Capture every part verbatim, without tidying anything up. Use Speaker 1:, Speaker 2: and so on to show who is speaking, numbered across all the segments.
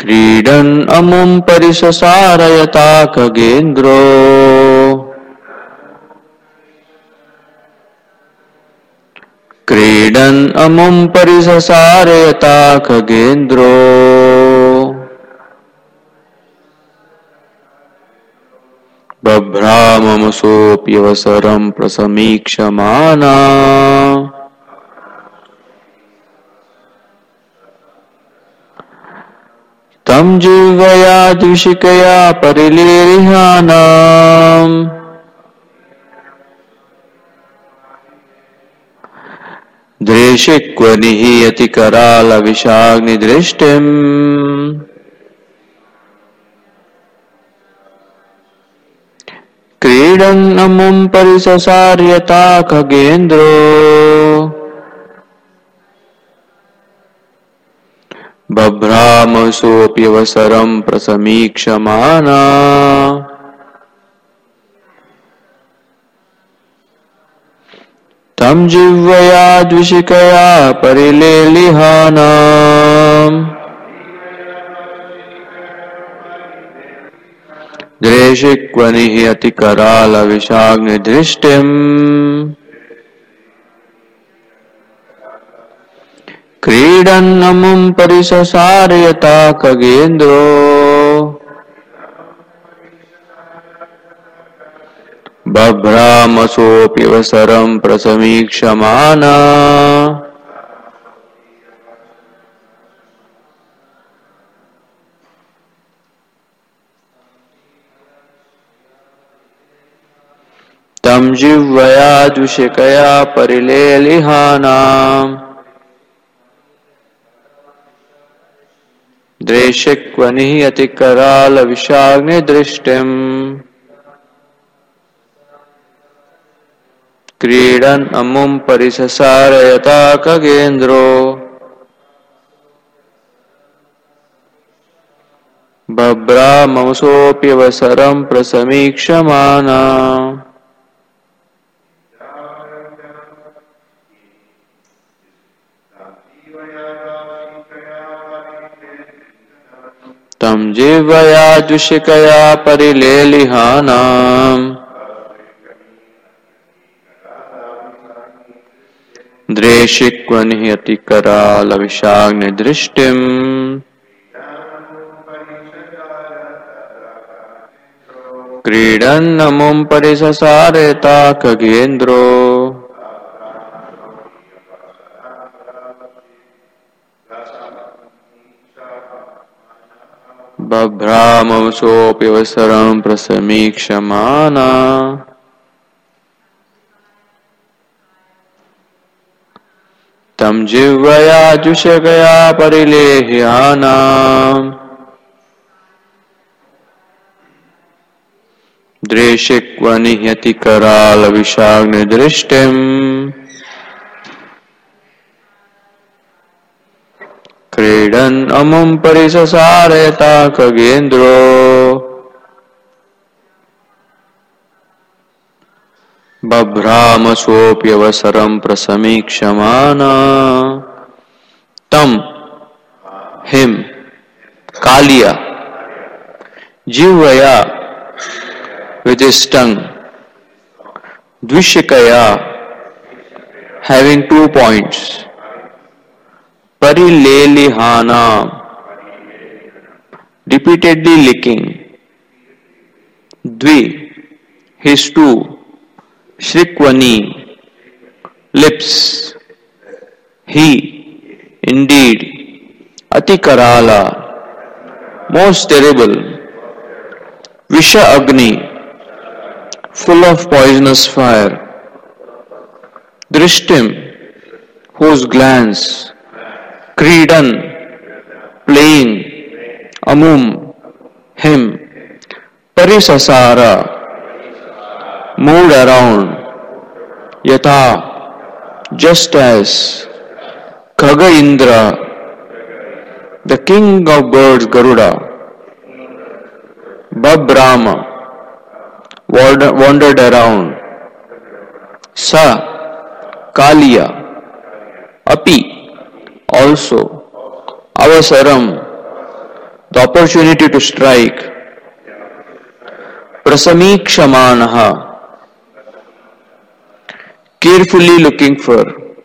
Speaker 1: क्रीडन् अमुं परिससारयता खगेन्द्रो क्रीडन् अमुं परिससारयता खगेन्द्रो बभ्राममसोऽप्यवसरं प्रसमीक्षमाना तं जिह्वया द्विषिकया परिलेलिहानाम् दृशिक्व निहीयति करालविषाग्निदृष्टिम् क्रीडन् अमुं परिससार्यता खगेन्द्रो बभ्रामसोऽप्यवसरं प्रसमीक्षमाना तं जिह्वया द्विषिकया परिलेलिहानाम् दृशिक्व निहीयति करालविषाग्निदृष्टिम् क्रीडन् अमुं परिससारयता खगेन्द्रो बभ्रामसोऽप्यवसरं प्रसमीक्षमाना तं जिह्वया द्विषिकया परिलेलिहानाम् दृशिक्व निहीयति करालविषाग्निदृष्टिम् क्रीडन् अमुं परिससारयता खगेन्द्रो बभ्रामसोऽप्यवसरं प्रसमीक्षमाना तं जिह्वया द्विषिकया परिलेलिहानाम् दृशिक्व निहीयति करालविषाग्निदृष्टिम् क्रीडन् अमुं परिससारयता खगेन्द्रो बभ्रामसोऽप्यवसरं प्रसमीक्षमाना तं जिह्वया द्विषिकया परिलेह्यानाम् दृशिक्व निहीयति करालविषाग्निदृष्टिम् क्रीडन् अमुं परिससारयता खगेन्द्रो बभ्रामसोऽप्यवसरं प्रसमीक्षमाना तं हिम कालिया जिह्वया with his tongue द्विषिकया having two points परिलेलिहाना repeatedly licking द्वि his two Shrikwani lips he indeed Atikarala most terrible Visha Agni full of poisonous fire Drishtim whose glance Kridan playing Amum him Parisasara moved around Yatha just as Khaga Indra the king of birds Garuda Babhrama wandered around Sa Kaliya Api also Avasaram the opportunity to strike. Prasamikshamaanaha, carefully looking for.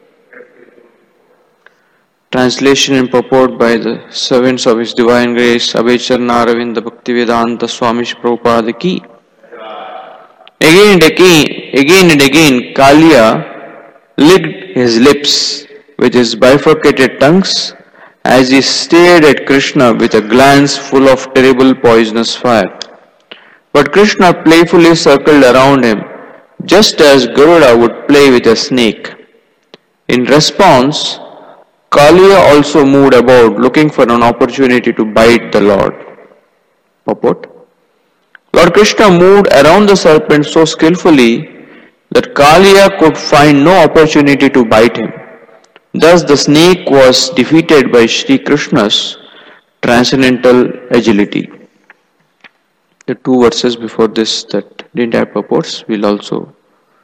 Speaker 1: Translation and purport by the servants of His Divine Grace, Abhayacharana Aravinda Bhaktivedanta Swami Prabhupada ki. Again and again, again and again, Kaliya licked his lips with his bifurcated tongues as he stared at Krishna with a glance full of terrible poisonous fire. But Krishna playfully circled around him, just as Garuda would play with a snake. In response, Kaliya also moved about, looking for an opportunity to bite the Lord. Purport. Lord Krishna moved around the serpent so skillfully that Kaliya could find no opportunity to bite him. Thus the snake was defeated by Sri Krishna's transcendental agility. The two verses before this that didn't have purports, we'll also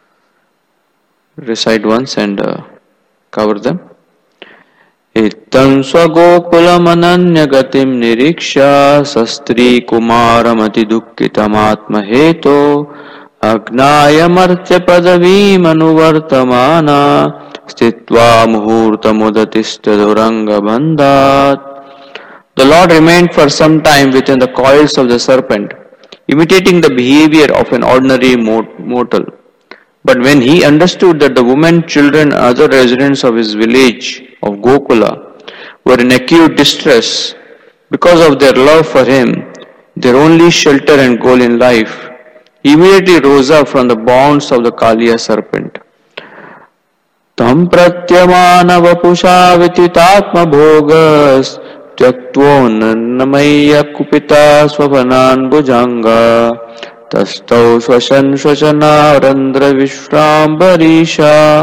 Speaker 1: recite once and uh, cover them. Ittam swagokulam gatim niriksha sastri kumaramati dukkitamatmaheto agnaya padavim anuvartamana stitva muhurtamudatistataduranga bandhat. The Lord remained for some time within the coils of the serpent, imitating the behavior of an ordinary mortal. But when he understood that the women, children, and other residents of his village of Gokula were in acute distress because of their love for him, their only shelter and goal in life, he immediately rose up from the bonds of the Kaliya serpent. Tam pratyamana vapusha vititatma bhogas tyaktvo nannamaya kupita svapanan bhujanga tastau swashan swashana randra vishrambarisha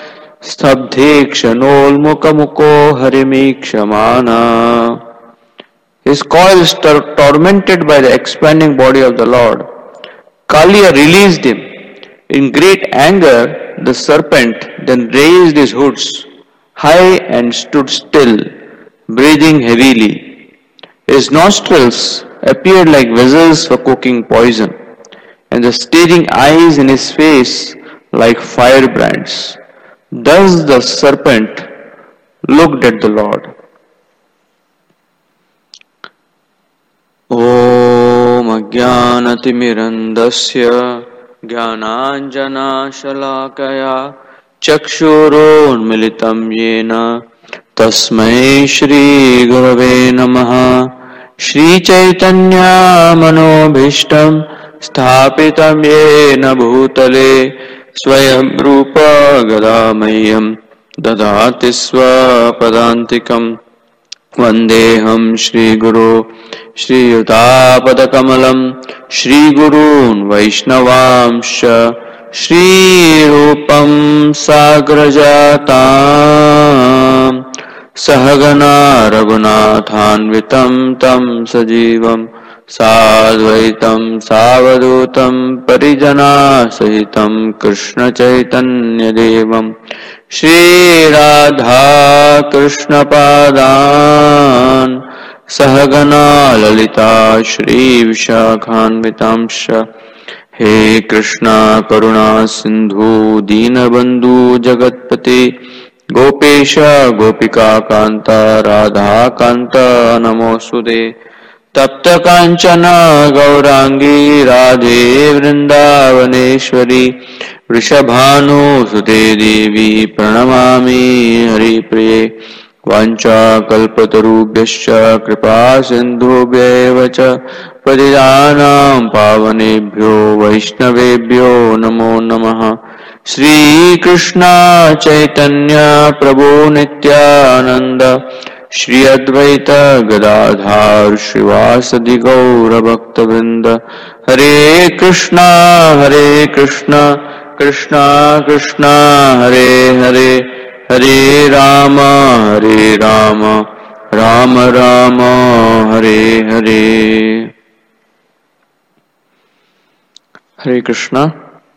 Speaker 1: stabdhekshanolmukamuko harimikshamana. His coils tor- tormented by the expanding body of the Lord, Kaliya released him. In great anger, the serpent then raised his hoods high and stood still, breathing heavily. His nostrils appeared like vessels for cooking poison, and the staring eyes in his face like firebrands. Thus the serpent looked at the Lord. Om Ajnanatimirandasya Jnananjana Shalakaya Chakshurunmilitam Yena Tasmai Shri Gurave Namaha. Shri Chaitanya Manobhishtam Sthapitam Yena Bhutale Swayam Rupa Gadamayam Dadati Swapadantikam. Vandeham Shri Guru Shri Yutapadakkamalam Shri Gurun Vaishnavamsha Shri Rupam Sagrajatam Sahagana Raghunathanvitam Tam Sajivam Sadvaitam Savadutam Parijana Sahitam Krishna Chaitanya Devam Shri Radha Krishna Padan Sahagana Lalita Shri Vishakhanvitamsha. He Krishna Karuna Sindhu Deenabandhu Jagatpate Gopesha Gopika Kanta Radha Kanta Namosude Tapta Kanchana Gaurangi Radhe Vrindavaneshwari Vrishabhanu Sute Devi Pranamami Hari Priye Vancha Kalpatarubhyascha Kripa Sindhubhyeva cha Patidanam Pavanebhyo Vaishnavebhyo Namo Namaha. Shri Krishna Chaitanya Prabhu Nityananda Shri Advaita Gadadhar Srivasadi Gaura Bhaktavinda. Hare Krishna Hare Krishna Krishna Krishna Hare Hare Hare Rama Hare Rama Rama Rama Hare Hare. Hare Krishna.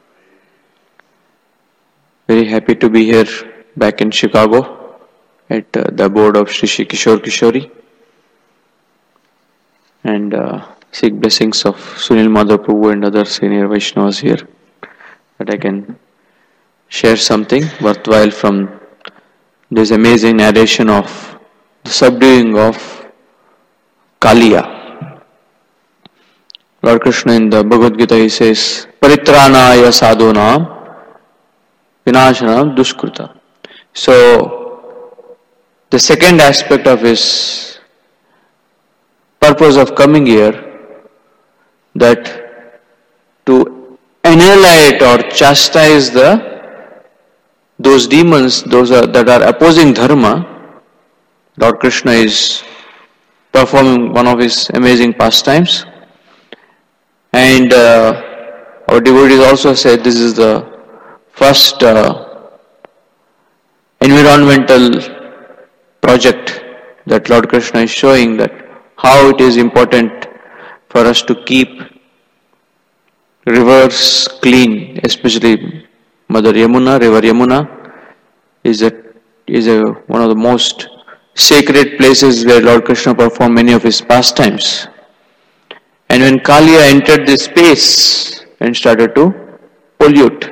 Speaker 1: Very happy to be here back in Chicago at uh, the board of Shri Shri Kishore Kishori. and uh, seek blessings of Sunil Madhav Prabhu and other senior Vaishnavas here, that I can share something worthwhile from this amazing narration of the subduing of Kaliya. Lord Krishna in the Bhagavad Gita, he says, Paritranaya sadhunam vinashanam dushkrita. So, the second aspect of his purpose of coming here, that to annihilate or chastise the those demons, those are, that are opposing dharma, Lord Krishna is performing one of his amazing pastimes. And uh, our devotees also said this is the first uh, environmental project that Lord Krishna is showing, that how it is important for us to keep rivers clean, especially Mother Yamuna, River Yamuna is a, is a, one of the most sacred places where Lord Krishna performed many of his pastimes. And when Kaliya entered this space and started to pollute,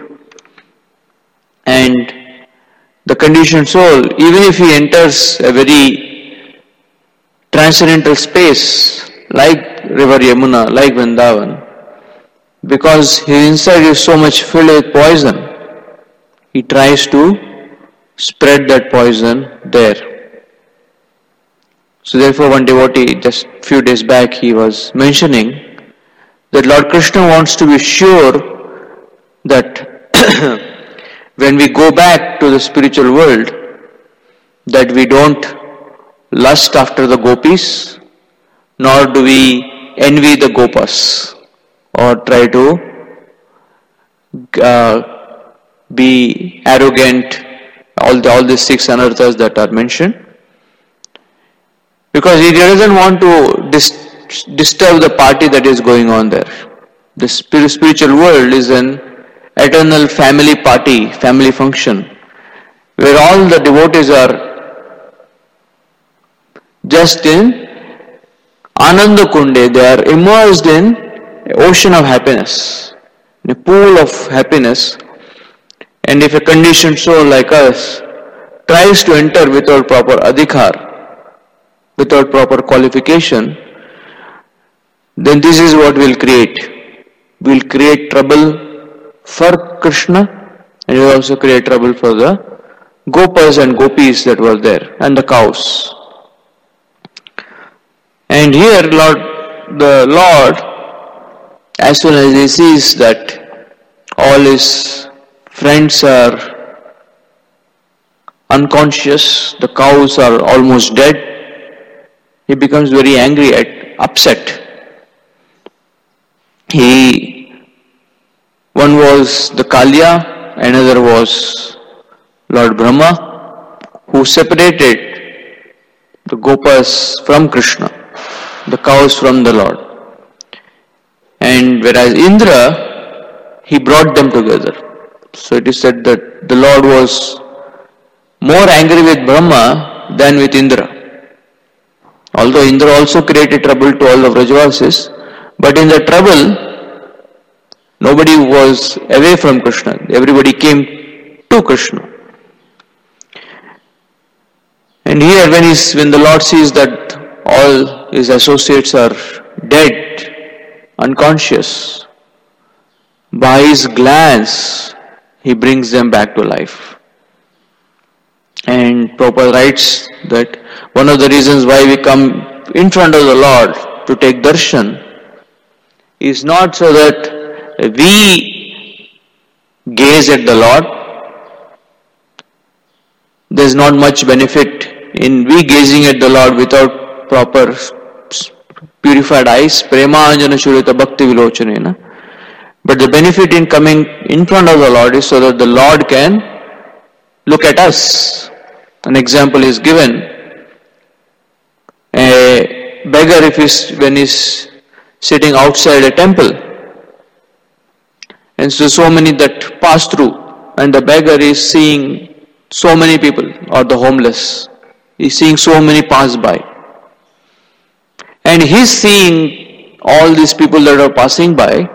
Speaker 1: and the conditioned soul, even if he enters a very transcendental space like River Yamuna, like Vrindavan, because his inside is so much filled with poison, he tries to spread that poison there. So therefore one devotee just few days back he was mentioning that Lord Krishna wants to be sure that when we go back to the spiritual world, that we don't lust after the gopis, nor do we envy the gopas, or try to uh, be arrogant, all the, all the six anarthas that are mentioned. Because he doesn't want to dis- disturb the party that is going on there. The spiritual world is an eternal family party, family function, where all the devotees are just in Ananda Kunde, they are immersed in an ocean of happiness, in a pool of happiness. And if a conditioned soul like us tries to enter without proper adhikar, without proper qualification, then this is what will create. Will create trouble for Krishna, and will also create trouble for the gopas and gopis that were there, and the cows. And here Lord, the Lord, as soon as he sees that all his friends are unconscious, the cows are almost dead, he becomes very angry, at upset. He, one was the Kaliya, another was Lord Brahma, who separated the gopas from Krishna, the cows from the Lord. And whereas Indra, he brought them together. So it is said that the Lord was more angry with Brahma than with Indra. Although Indra also created trouble to all the Vrajavasis, but in the trouble, nobody was away from Krishna. Everybody came to Krishna. And here when, he's, when the Lord sees that all his associates are dead, unconscious, by his glance, he brings them back to life. And Prabhupada writes that one of the reasons why we come in front of the Lord to take darshan is not so that we gaze at the Lord. There is not much benefit in we gazing at the Lord without proper purified eyes, prema anjana shurita bhakti vilochanena. But the benefit in coming in front of the Lord is so that the Lord can look at us. An example is given. A beggar, if he's, when he's sitting outside a temple, and so so many that pass through, and the beggar is seeing so many people, or the homeless, he's seeing so many pass by. And he's seeing all these people that are passing by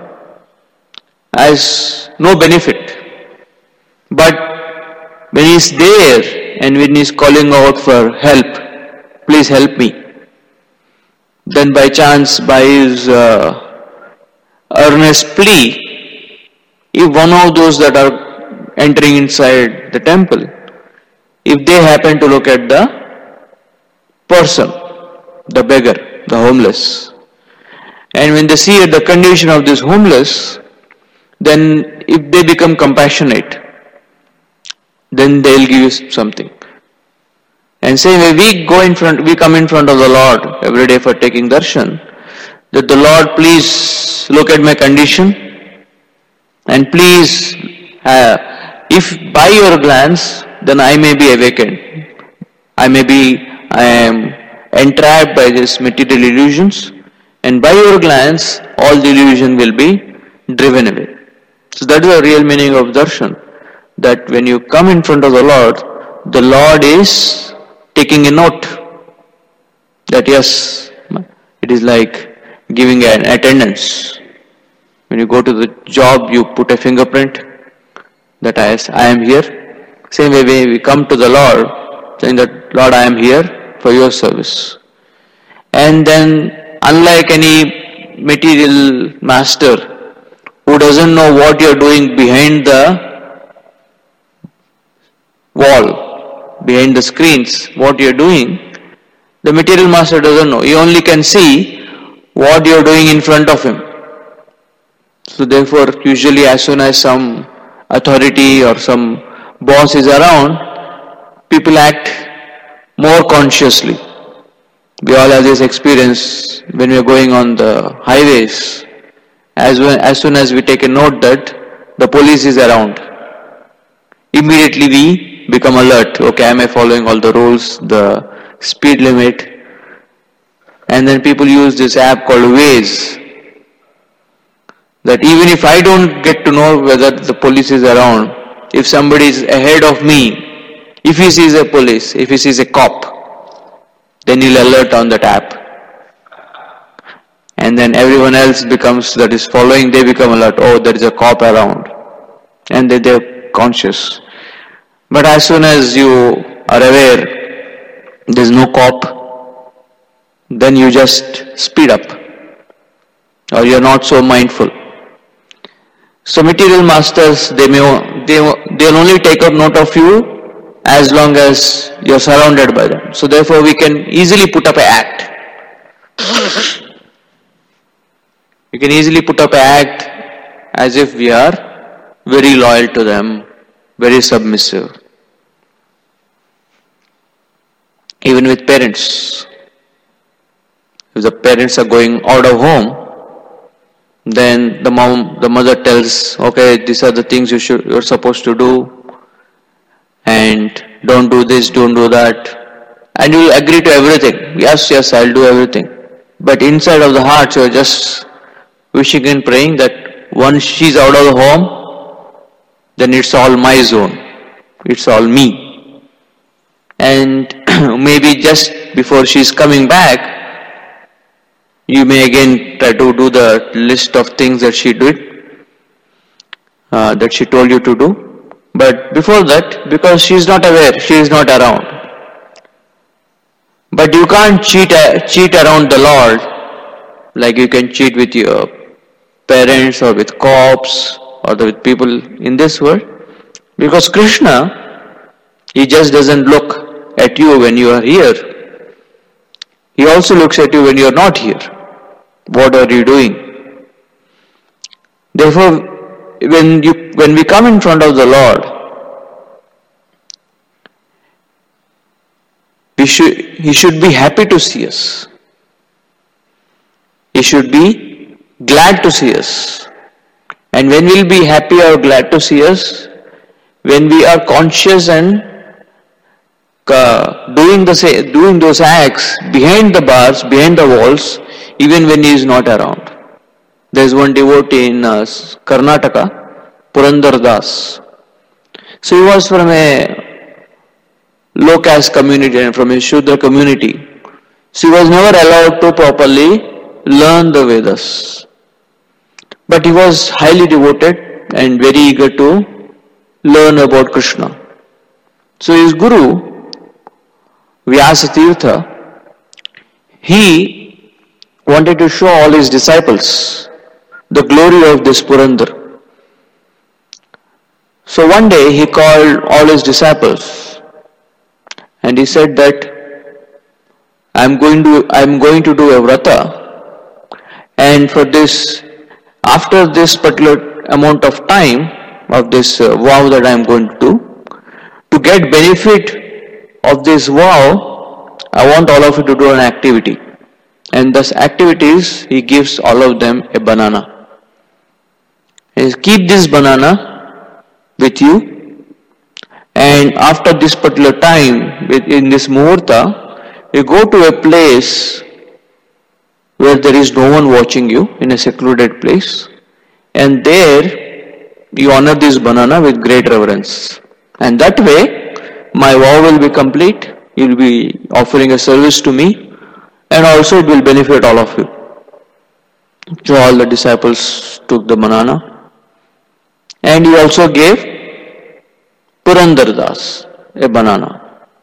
Speaker 1: as no benefit. But when he's there and when he's calling out for help, please help me, then by chance, by his uh, earnest plea, if one of those that are entering inside the temple, if they happen to look at the person, the beggar, the homeless, and when they see the condition of this homeless, then if they become compassionate, then they'll give you something. And same way we go in front, we come in front of the Lord every day for taking darshan, that the Lord, please look at my condition, and please, uh, if by your glance, then I may be awakened. I may be, I am entrapped by these material illusions, and by your glance, all the illusion will be driven away. So that is the real meaning of darshan, that when you come in front of the Lord, the Lord is taking a note that yes, it is like giving an attendance. When you go to the job, you put a fingerprint that I, I am here. Same way when we come to the Lord, saying that Lord, I am here for your service. And then unlike any material master who doesn't know what you are doing behind the wall, behind the screens, what you are doing, the material master doesn't know. He only can see what you are doing in front of him. So therefore, usually as soon as some authority or some boss is around, people act more consciously. We all have this experience when we are going on the highways. As, when, as soon as we take a note that the police is around, immediately we become alert. Okay, am I following all the rules, the speed limit? And then people use this app called Waze, that even if I don't get to know whether the police is around, if somebody is ahead of me, if he sees a police, if he sees a cop, then he'll alert on that app. And then everyone else becomes, that is following, they become alert. Oh, there is a cop around. And they, they're conscious. But as soon as you are aware there's no cop, then you just speed up. Or you're not so mindful. So material masters, they may they they'll only take out note of you as long as you're surrounded by them. So therefore we can easily put up an act. You can easily put up an act as if we are very loyal to them, very submissive. Even with parents. If the parents are going out of home, then the mom, the mother tells, okay, these are the things you should, you're supposed to do, and don't do this, don't do that, and you will agree to everything. Yes, yes, I'll do everything. But inside of the heart, you're just wishing and praying that once she's out of the home, then it's all my zone. It's all me. And maybe just before she's coming back, you may again try to do the list of things that she did, uh, that she told you to do. But before that, because she is not aware, she is not around. But you can't cheat, uh, cheat around the Lord like you can cheat with your parents or with cops or with people in this world. Because Krishna, he just doesn't look at you when you are here. He also looks at you when you are not here. What are you doing? Therefore, when you when we come in front of the Lord, we should He should be happy to see us. He should be glad to see us. And when we'll be happy or glad to see us, when we are conscious and uh, doing the say, doing those acts behind the bars, behind the walls, even when he is not around. There is one devotee in uh, Karnataka, Purandar Das. So he was from a low caste community and from a Shudra community. She was never allowed to properly learn the Vedas. But he was highly devoted and very eager to learn about Krishna. So his guru, Vyasatirtha, he wanted to show all his disciples the glory of this Purandar. So one day he called all his disciples and he said that I am going to I am going to do a vrata, and for this, after this particular amount of time of this uh, vow that I am going to do, to get benefit of this vow, I want all of you to do an activity. And thus activities, he gives all of them a banana. He says, keep this banana with you, and after this particular time, in this muhurta, you go to a place where there is no one watching you, in a secluded place, and there you honor this banana with great reverence. And that way, my vow will be complete, you will be offering a service to me, and also it will benefit all of you. So all the disciples took the banana, and he also gave Purandar Das a banana.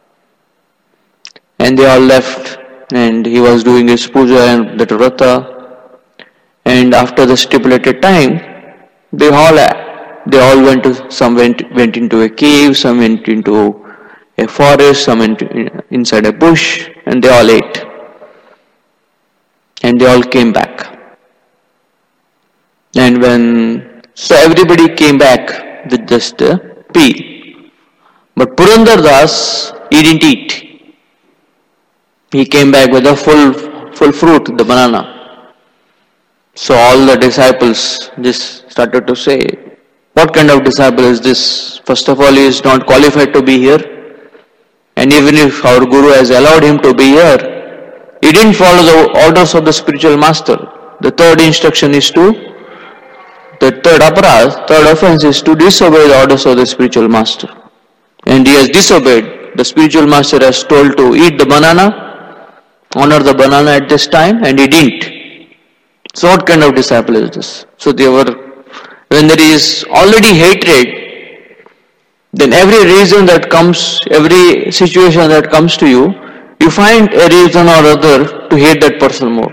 Speaker 1: And they all left, and he was doing his puja and the vrata, and after the stipulated time, they all they all went to some went went into a cave, some went into a forest, some went inside a bush, and they all ate, and they all came back. And when so everybody came back with just a peel, but Purandar Das, he didn't eat. He came back with a full, full fruit, the banana. So all the disciples just started to say, what kind of disciple is this? First of all, he is not qualified to be here. And even if our Guru has allowed him to be here, he didn't follow the orders of the spiritual master. The third instruction is to, the third aparadh, third offense is to disobey the orders of the spiritual master. And he has disobeyed. The spiritual master has told to eat the banana, honor the banana at this time, and he didn't. So what kind of disciple is this? So they were, when there is already hatred, then every reason that comes, every situation that comes to you, you find a reason or other to hate that person more.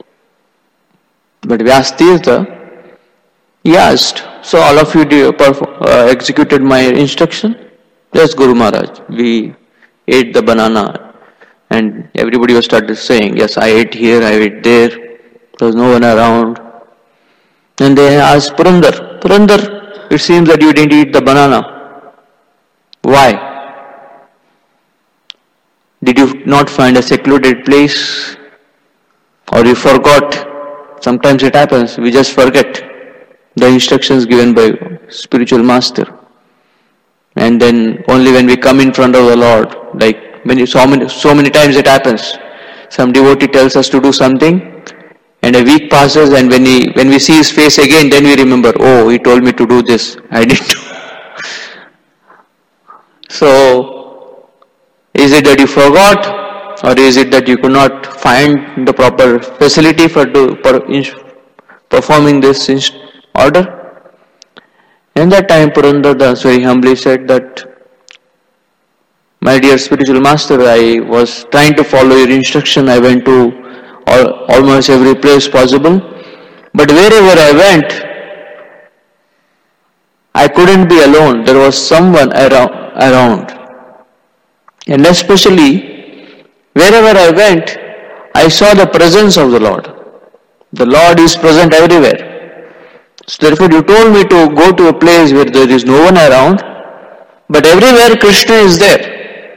Speaker 1: But Vyasatirtha, he asked, so all of you do, uh, executed my instruction? Yes, Guru Maharaj, we ate the banana. And everybody was started saying, yes, I ate here, I ate there, there was no one around. And they asked Purandar, Purandar, it seems that you didn't eat the banana. Why? Did you not find a secluded place? Or you forgot? Sometimes it happens, we just forget the instructions given by spiritual master. And then only when we come in front of the Lord, like when you, so many, so many times it happens. Some devotee tells us to do something, and a week passes, and when he, when we see his face again, then we remember, oh, he told me to do this, I didn't do. So, is it that you forgot, or is it that you could not find the proper facility for, do, for performing this order? And that time Purandar Das very humbly said that, my dear spiritual master, I was trying to follow your instruction. I went to all, almost every place possible. But wherever I went, I couldn't be alone. There was someone around. around. And especially, wherever I went, I saw the presence of the Lord. The Lord is present everywhere. So therefore, you told me to go to a place where there is no one around, but everywhere Krishna is there.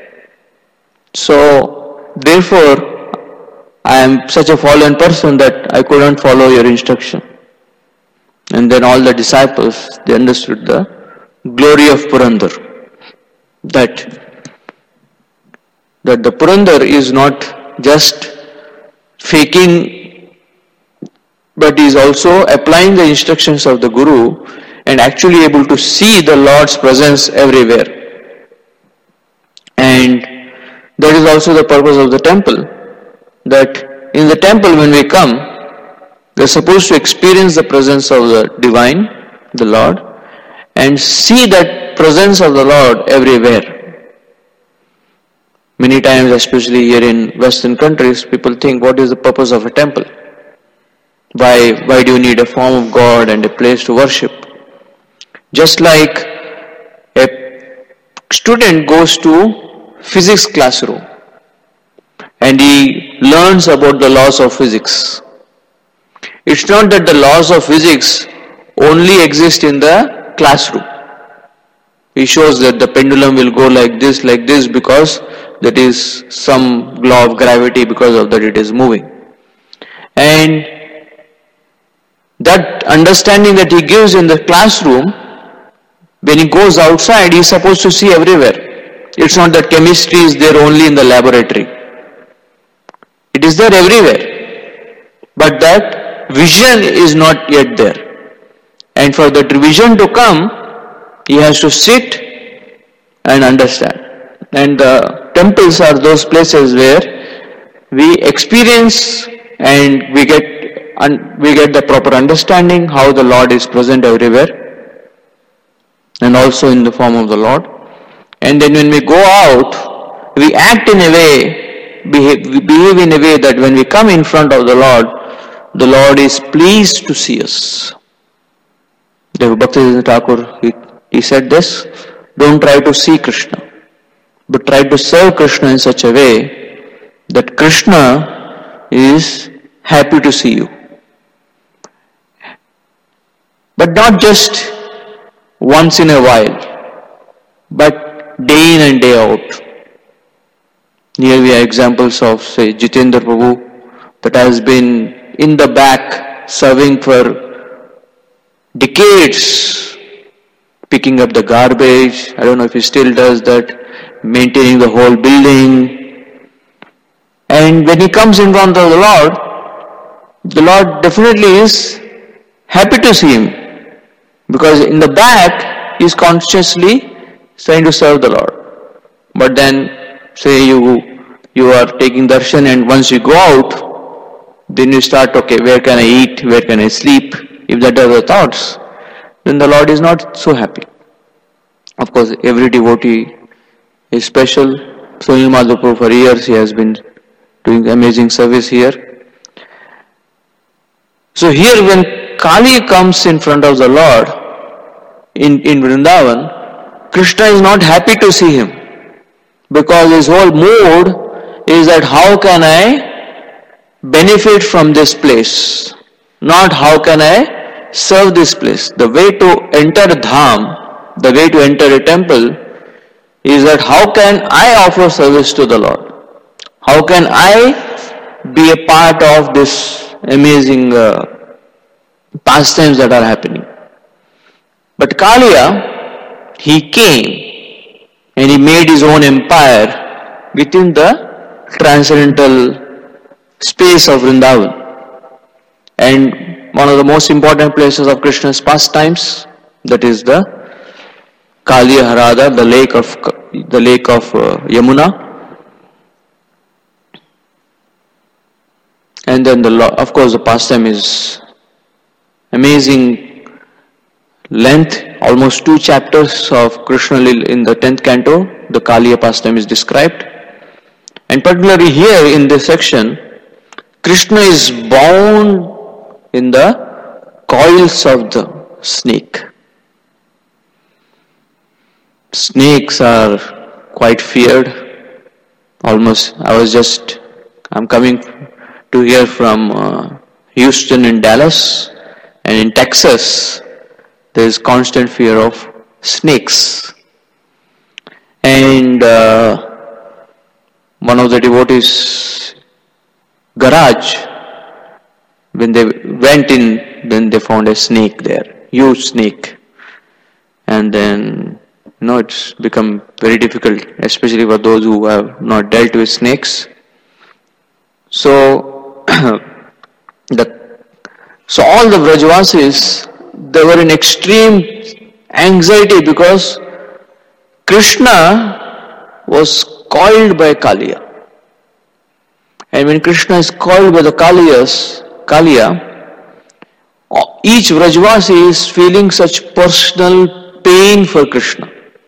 Speaker 1: So, therefore, I am such a fallen person that I couldn't follow your instruction. And then all the disciples, they understood the glory of Purandar. That, that the Purandar is not just faking, but is also applying the instructions of the Guru and actually able to see the Lord's presence everywhere. And that is also the purpose of the temple. that in the temple when we come, we are supposed to experience the presence of the divine, the Lord, and see that presence of the Lord everywhere. Many times, especially here in Western countries, people think, what is the purpose of a temple? Why, why do you need a form of God and a place to worship? Just like a student goes to physics classroom and he learns about the laws of physics. It's not that the laws of physics only exist in the classroom. He shows that the pendulum will go like this, like this, because that is some law of gravity, because of that it is moving. And that understanding that he gives in the classroom, when he goes outside, he is supposed to see everywhere. It's not that chemistry is there only in the laboratory. It is there everywhere. But that vision is not yet there. And for that vision to come, he has to sit and understand. And the temples are those places where we experience and we get and we get the proper understanding how the Lord is present everywhere and also in the form of the Lord. And then when we go out, we act in a way, behave, we behave in a way that when we come in front of the Lord, the Lord is pleased to see us. Dev Bhakti Thakur, he, he said this, don't try to see Krishna, but try to serve Krishna in such a way that Krishna is happy to see you. But not just once in a while, but day in and day out. Here we have examples of, say, Jitendra Prabhu, that has been in the back serving for decades, picking up the garbage. I don't know if he still does that, maintaining the whole building. And when he comes in front of the Lord, the Lord definitely is happy to see him, because in the back he is consciously trying to serve the Lord. But then, say you you are taking darshan, and once you go out, then you start, okay, where can I eat, where can I sleep? If that are the thoughts, then the Lord is not so happy. Of course, every devotee is special. Sunil Madhupur, for years he has been doing amazing service here. So here when Kali comes in front of the Lord in, in Vrindavan, Krishna is not happy to see him, because his whole mood is that how can I benefit from this place, not how can I serve this place. The way to enter Dham, the way to enter a temple is that how can I offer service to the Lord? How can I be a part of this amazing uh, pastimes that are happening? But Kaliya, he came and he made his own empire within the transcendental space of Vrindavan. And one of the most important places of Krishna's pastimes, that is the Kaliya Harada, the lake of the lake of uh, Yamuna. And then the of course the pastime is amazing length, almost two chapters of Krishna Lila in the tenth canto. The Kaliya pastime is described. And particularly here in this section, Krishna is bound in the coils of the snake. Snakes are quite feared. Almost, I was just, I'm coming to hear from uh, Houston and Dallas, and in Texas, there is constant fear of snakes. And uh, one of the devotees' garage, when they went in, then they found a snake there, huge snake. And then, you know, it's become very difficult, especially for those who have not dealt with snakes. So, the, so all the Vrajavasis, they were in extreme anxiety because Krishna was coiled by Kaliya. And when Krishna is called by the Kaliyas, Kaliya, each Vrajvasi is feeling such personal pain for Krishna.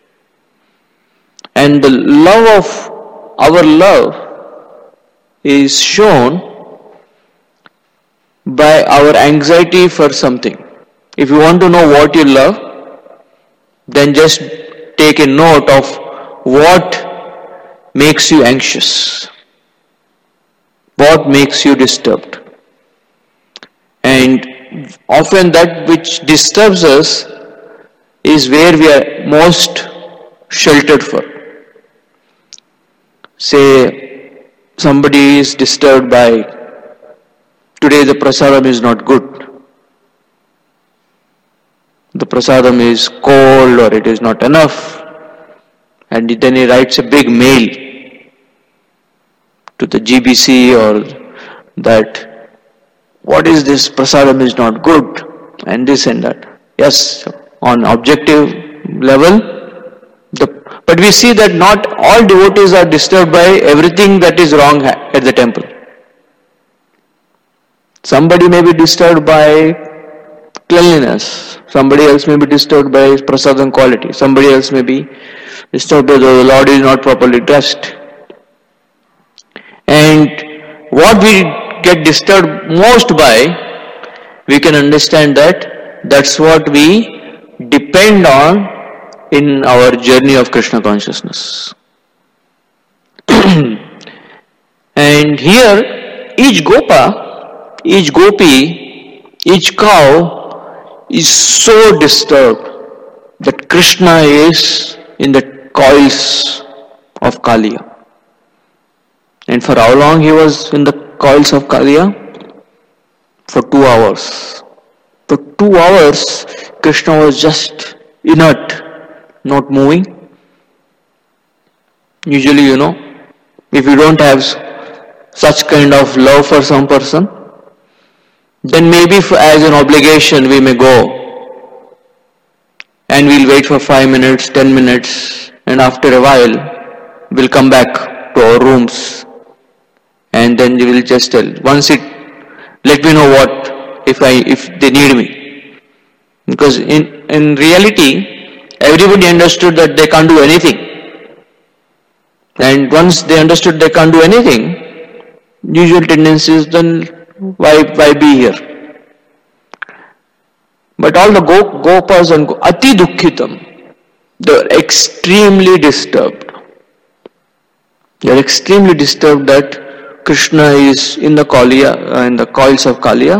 Speaker 1: And the love of our love is shown by our anxiety for something. If you want to know what you love, then just take a note of what makes you anxious, what makes you disturbed. And often that which disturbs us is where we are most sheltered for. Say somebody is disturbed by, today the prasadam is not good. The prasadam is cold or it is not enough. And then he writes a big mail to the G B C or that, what is this, prasadam is not good, and this and that. Yes, on objective level, the, but we see that not all devotees are disturbed by everything that is wrong at the temple. Somebody may be disturbed by cleanliness, somebody else may be disturbed by prasadam quality, somebody else may be disturbed by the Lord is not properly dressed. And what we get disturbed most by, we can understand that that's what we depend on in our journey of Krishna consciousness. And here, each gopa, each gopi, each cow is so disturbed that Krishna is in the coils of Kaliya. And for how long he was in the coils of Kaliya? For two hours. For two hours, Krishna was just inert, not moving. Usually, you know, if you don't have such kind of love for some person, then maybe for, as an obligation we may go and we'll wait for five minutes, ten minutes, and after a while we'll come back to our rooms. And then they will just tell, once it, let me know what, if I, if they need me. Because in, in reality, everybody understood that they can't do anything. And once they understood they can't do anything, usual tendency is then, why, why be here? But all the go, gopas and go, ati dukkhitam, they are extremely disturbed. They are extremely disturbed that Krishna is in the Kaliya, uh, in the coils of Kaliya.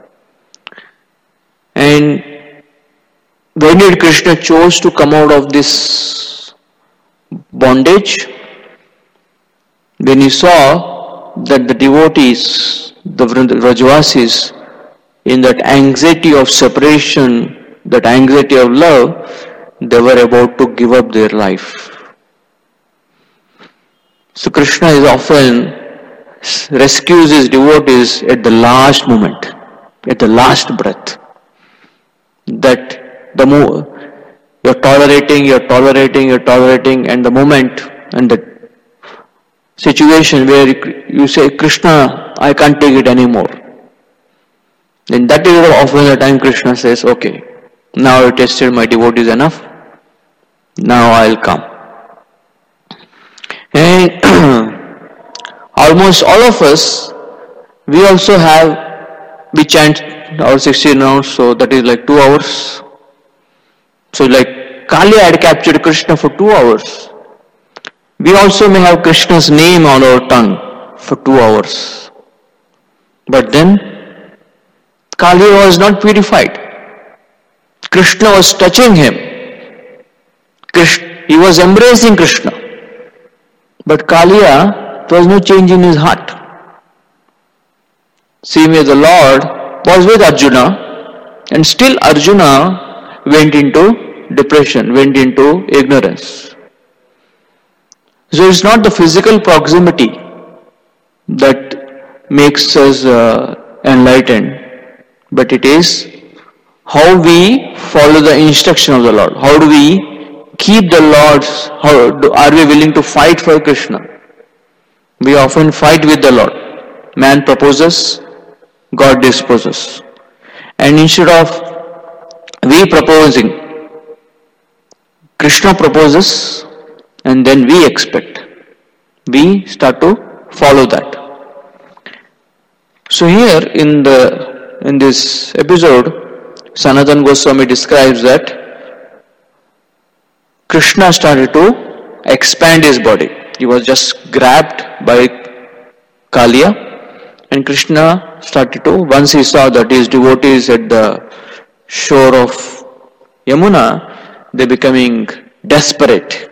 Speaker 1: And when did Krishna chose to come out of this bondage? When he saw that the devotees, the Vrajvasis, in that anxiety of separation, that anxiety of love, they were about to give up their life. So Krishna is often rescues his devotees at the last moment, at the last breath. That the more you're tolerating, you're tolerating, you're tolerating, and the moment and the situation where you say, Krishna, I can't take it anymore. Then that is often the time Krishna says, okay, now I tested my devotees enough, now I'll come. And almost all of us, we also have, we chant our sixteen rounds, so that is like two hours. So like Kaliya had captured Krishna for two hours. We also may have Krishna's name on our tongue for two hours. But then, Kaliya was not purified. Krishna was touching him. Krishna, he was embracing Krishna. But Kaliya, there was no change in his heart. Same way the Lord was with Arjuna, and still Arjuna went into depression, went into ignorance. So it's not the physical proximity that makes us uh, enlightened, but it is how we follow the instruction of the Lord. How do we keep the Lord's, how do, are we willing to fight for Krishna? We often fight with the Lord. Man proposes, God disposes. And instead of we proposing, Krishna proposes and then we expect. We start to follow that. So here in the in this episode, Sanatana Goswami describes that Krishna started to expand his body. He was just grabbed by Kaliya, and Krishna started to, once he saw that his devotees at the shore of Yamuna, they becoming desperate.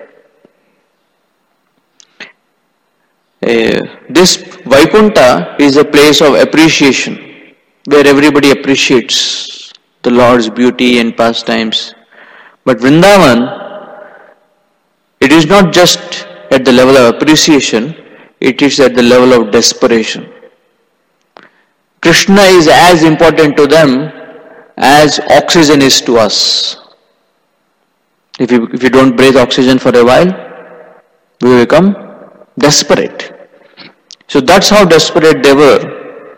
Speaker 1: Uh, this Vaikuntha is a place of appreciation, where everybody appreciates the Lord's beauty and pastimes. But Vrindavan, it is not just at the level of appreciation, it is at the level of desperation. Krishna is as important to them as oxygen is to us. If you, if you don't breathe oxygen for a while, we become desperate. So that's how desperate they were.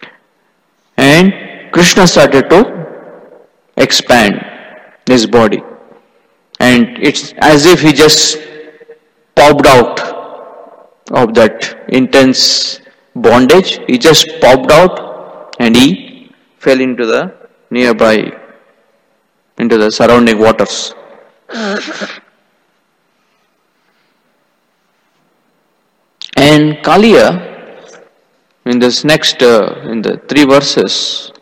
Speaker 1: And Krishna started to expand his body. And it's as if he just popped out of that intense bondage. He just popped out and he fell into the nearby, into the surrounding waters. And Kaliya, in this next, uh, in the three verses,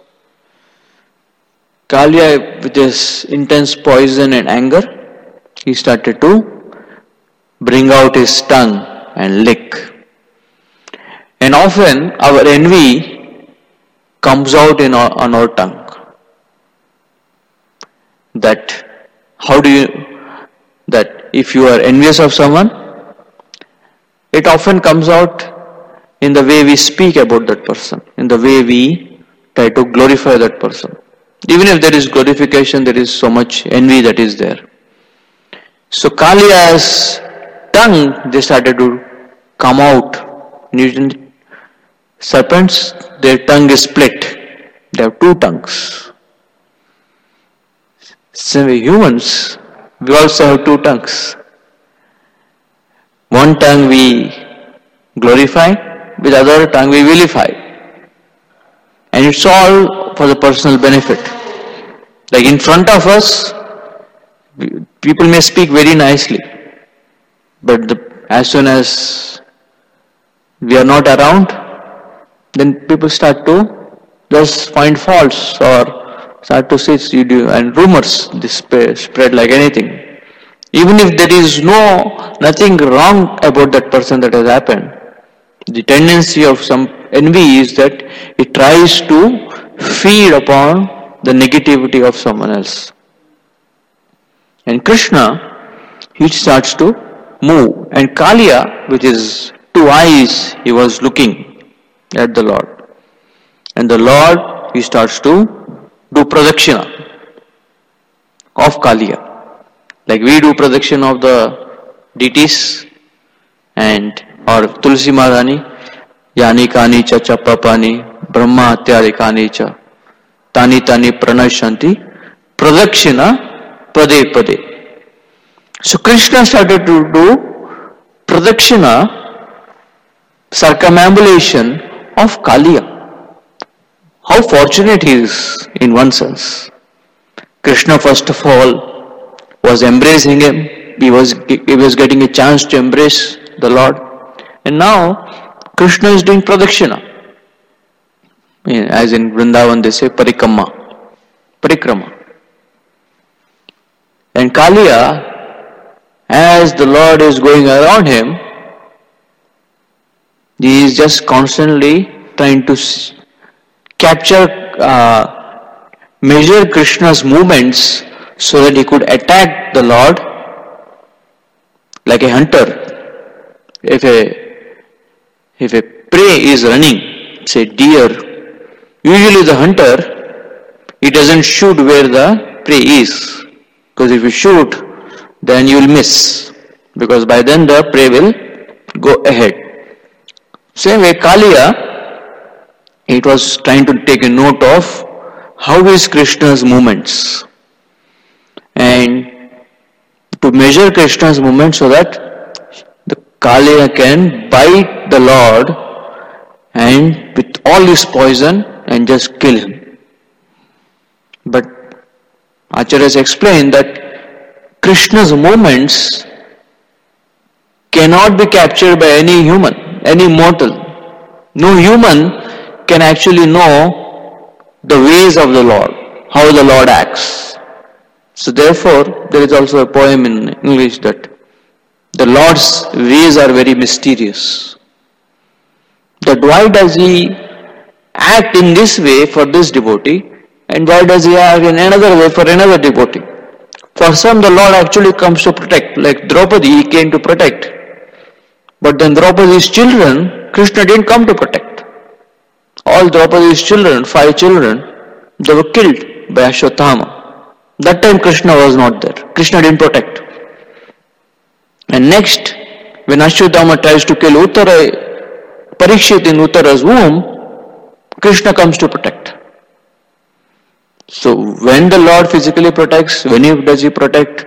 Speaker 1: Kaliya with his intense poison and anger, he started to bring out his tongue and lick. And often our envy comes out in our, on our tongue. That how do you, that if you are envious of someone, it often comes out in the way we speak about that person, in the way we try to glorify that person. Even if there is glorification, there is so much envy that is there. So Kaliya's tongue, they started to come out. Serpents, their tongue is split. They have two tongues. So we humans, we also have two tongues. One tongue we glorify, with the other tongue we vilify. And it's all for the personal benefit. Like in front of us, people may speak very nicely, but the, as soon as we are not around, then people start to just find faults or start to say you do, and rumors this spread like anything. Even if there is no nothing wrong about that person that has happened, the tendency of some envy is that it tries to feed upon the negativity of someone else. And Krishna, he starts to move. And Kaliya, with his two eyes, he was looking at the Lord. And the Lord, he starts to do pradakshina of Kaliya. Like we do pradakshina of the deities, and or Tulsi Maharani, Yani Kani Cha Chapapani, Brahma Hatyari Kani Cha, Tani Tani Pranashanti, pradakshina Pade Pade. So Krishna started to do pradakshina, circumambulation of Kaliya. How fortunate he is in one sense. Krishna first of all was embracing him. He was, he was getting a chance to embrace the Lord. And now Krishna is doing pradakshina. As in Vrindavan they say parikrama. Parikrama. And Kaliya, as the Lord is going around him, he is just constantly trying to capture, uh, measure Krishna's movements so that he could attack the Lord like a hunter. If a, if a prey is running, say deer, usually the hunter, he doesn't shoot where the prey is. Because if you shoot, then you will miss. Because by then the prey will go ahead. Same way Kaliya, it was trying to take a note of how is Krishna's movements, and to measure Krishna's movements so that the Kaliya can bite the Lord and with all his poison and just kill him. But Acharyas explained that Krishna's movements cannot be captured by any human, any mortal. No human can actually know the ways of the Lord, how the Lord acts. So therefore, there is also a poem in English that the Lord's ways are very mysterious. That why does he act in this way for this devotee, and why does he act in another way for another devotee? For some, the Lord actually comes to protect, like Draupadi, he came to protect. But then Draupadi's children, Krishna didn't come to protect. All Draupadi's children, five children, they were killed by Ashwatthama. That time Krishna was not there. Krishna didn't protect. And next, when Ashwatthama tries to kill Uttara, Parikshit in Uttara's womb, Krishna comes to protect. So when the Lord physically protects, when he does he protect,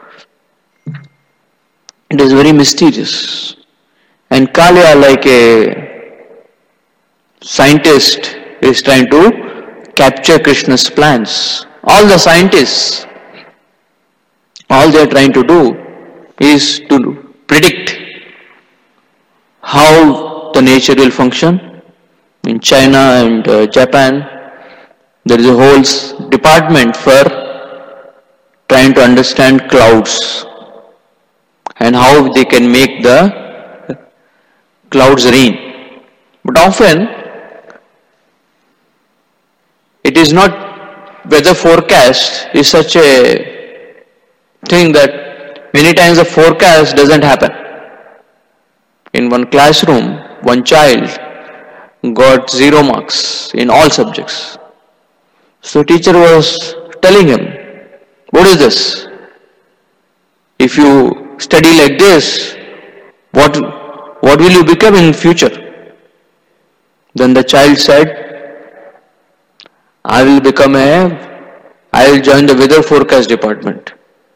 Speaker 1: it is very mysterious. And Kaliya, like a scientist, is trying to capture Krishna's plans. All the scientists, all they are trying to do is to predict how the nature will function. In China and uh, Japan, there is a whole department for trying to understand clouds and how they can make the clouds rain. But often, it is not, weather forecast is such a thing that many times the forecast doesn't happen. In one classroom, one child got zero marks in all subjects. So teacher was telling him, what is this? If you study like this, what, what will you become in future? Then the child said, I will become a, I will join the weather forecast department.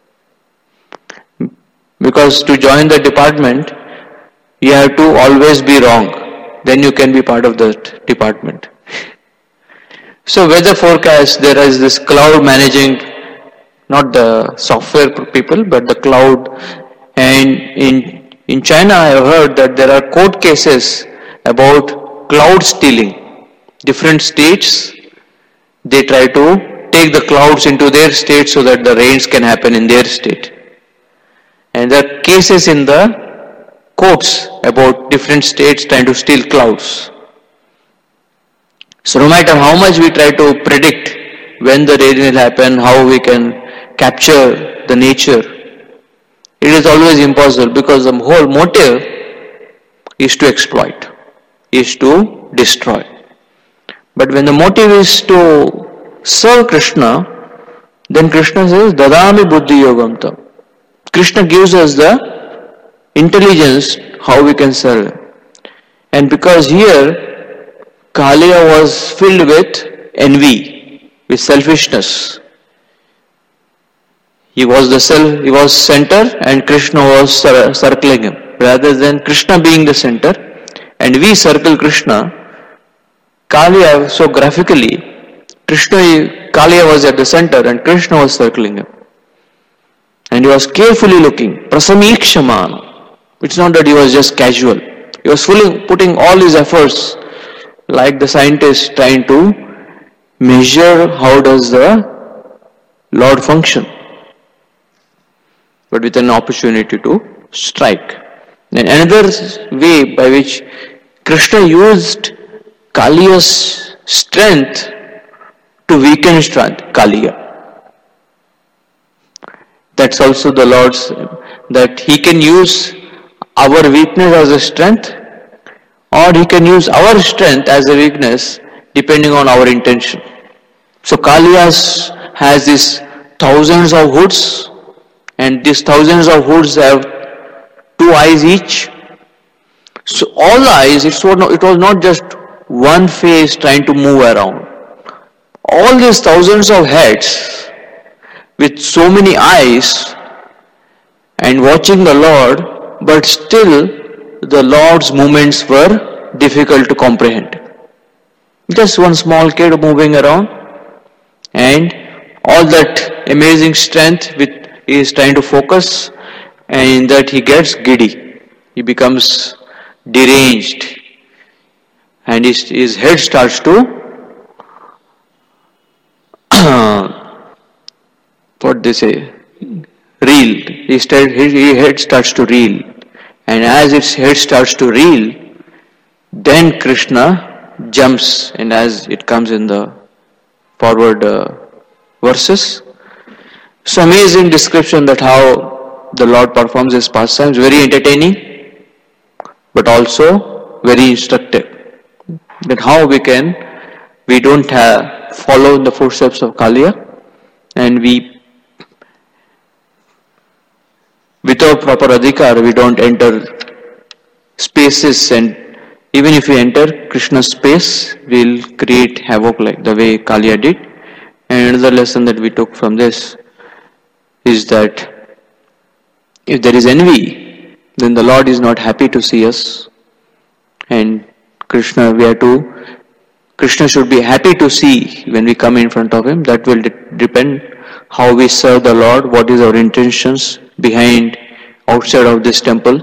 Speaker 1: Because to join the department, you have to always be wrong. Then you can be part of that department. So weather forecast, there is this cloud managing, not the software people, but the cloud. And in, in China, I have heard that there are court cases about cloud stealing. Different states, they try to take the clouds into their state so that the rains can happen in their state. And there are cases in the courts about different states trying to steal clouds. So no matter how much we try to predict when the rain will happen, how we can capture the nature, it is always impossible because the whole motive is to exploit, is to destroy. But when the motive is to serve Krishna, then Krishna says, Dadami Buddhi Yogam Tam. Krishna gives us the intelligence how we can serve him. And because here Kaliya was filled with envy, with selfishness. He was the self, he was center and Krishna was circling him. Rather than Krishna being the center and we circle Krishna, Kaliya, so graphically, Krishna, Kaliya was at the center and Krishna was circling him. And he was carefully looking, prasamikshamana. It's not that he was just casual. He was fully putting all his efforts, like the scientist trying to measure how does the Lord function, but with an opportunity to strike. And another way by which Krishna used Kaliya's strength to weaken strength, Kaliya. That's also the Lord's, that he can use our weakness as a strength, or he can use our strength as a weakness depending on our intention. So Kaliya has these thousands of hoods, and these thousands of hoods have two eyes each. So all the eyes, it was not, it was not just one face trying to move around. All these thousands of heads with so many eyes and watching the Lord, but still the Lord's movements were difficult to comprehend. Just one small kid moving around, and all that amazing strength with he is trying to focus, and in that he gets giddy. He becomes deranged, and his, his head starts to what they say, reel. He start, his head starts to reel, and as its head starts to reel, then Krishna jumps, and as it comes in the forward uh, verses, so amazing description that how the Lord performs his pastimes, very entertaining, but also very instructive. That how we can, we don't have, follow in the footsteps of Kaliya, and we, without proper adhikar, we don't enter spaces, and even if we enter Krishna's space, we'll create havoc like the way Kaliya did. And another lesson that we took from this is that if there is envy, then the Lord is not happy to see us. And Krishna, we are to, Krishna should be happy to see when we come in front of him. That will de- depend how we serve the Lord, what is our intentions behind, outside of this temple,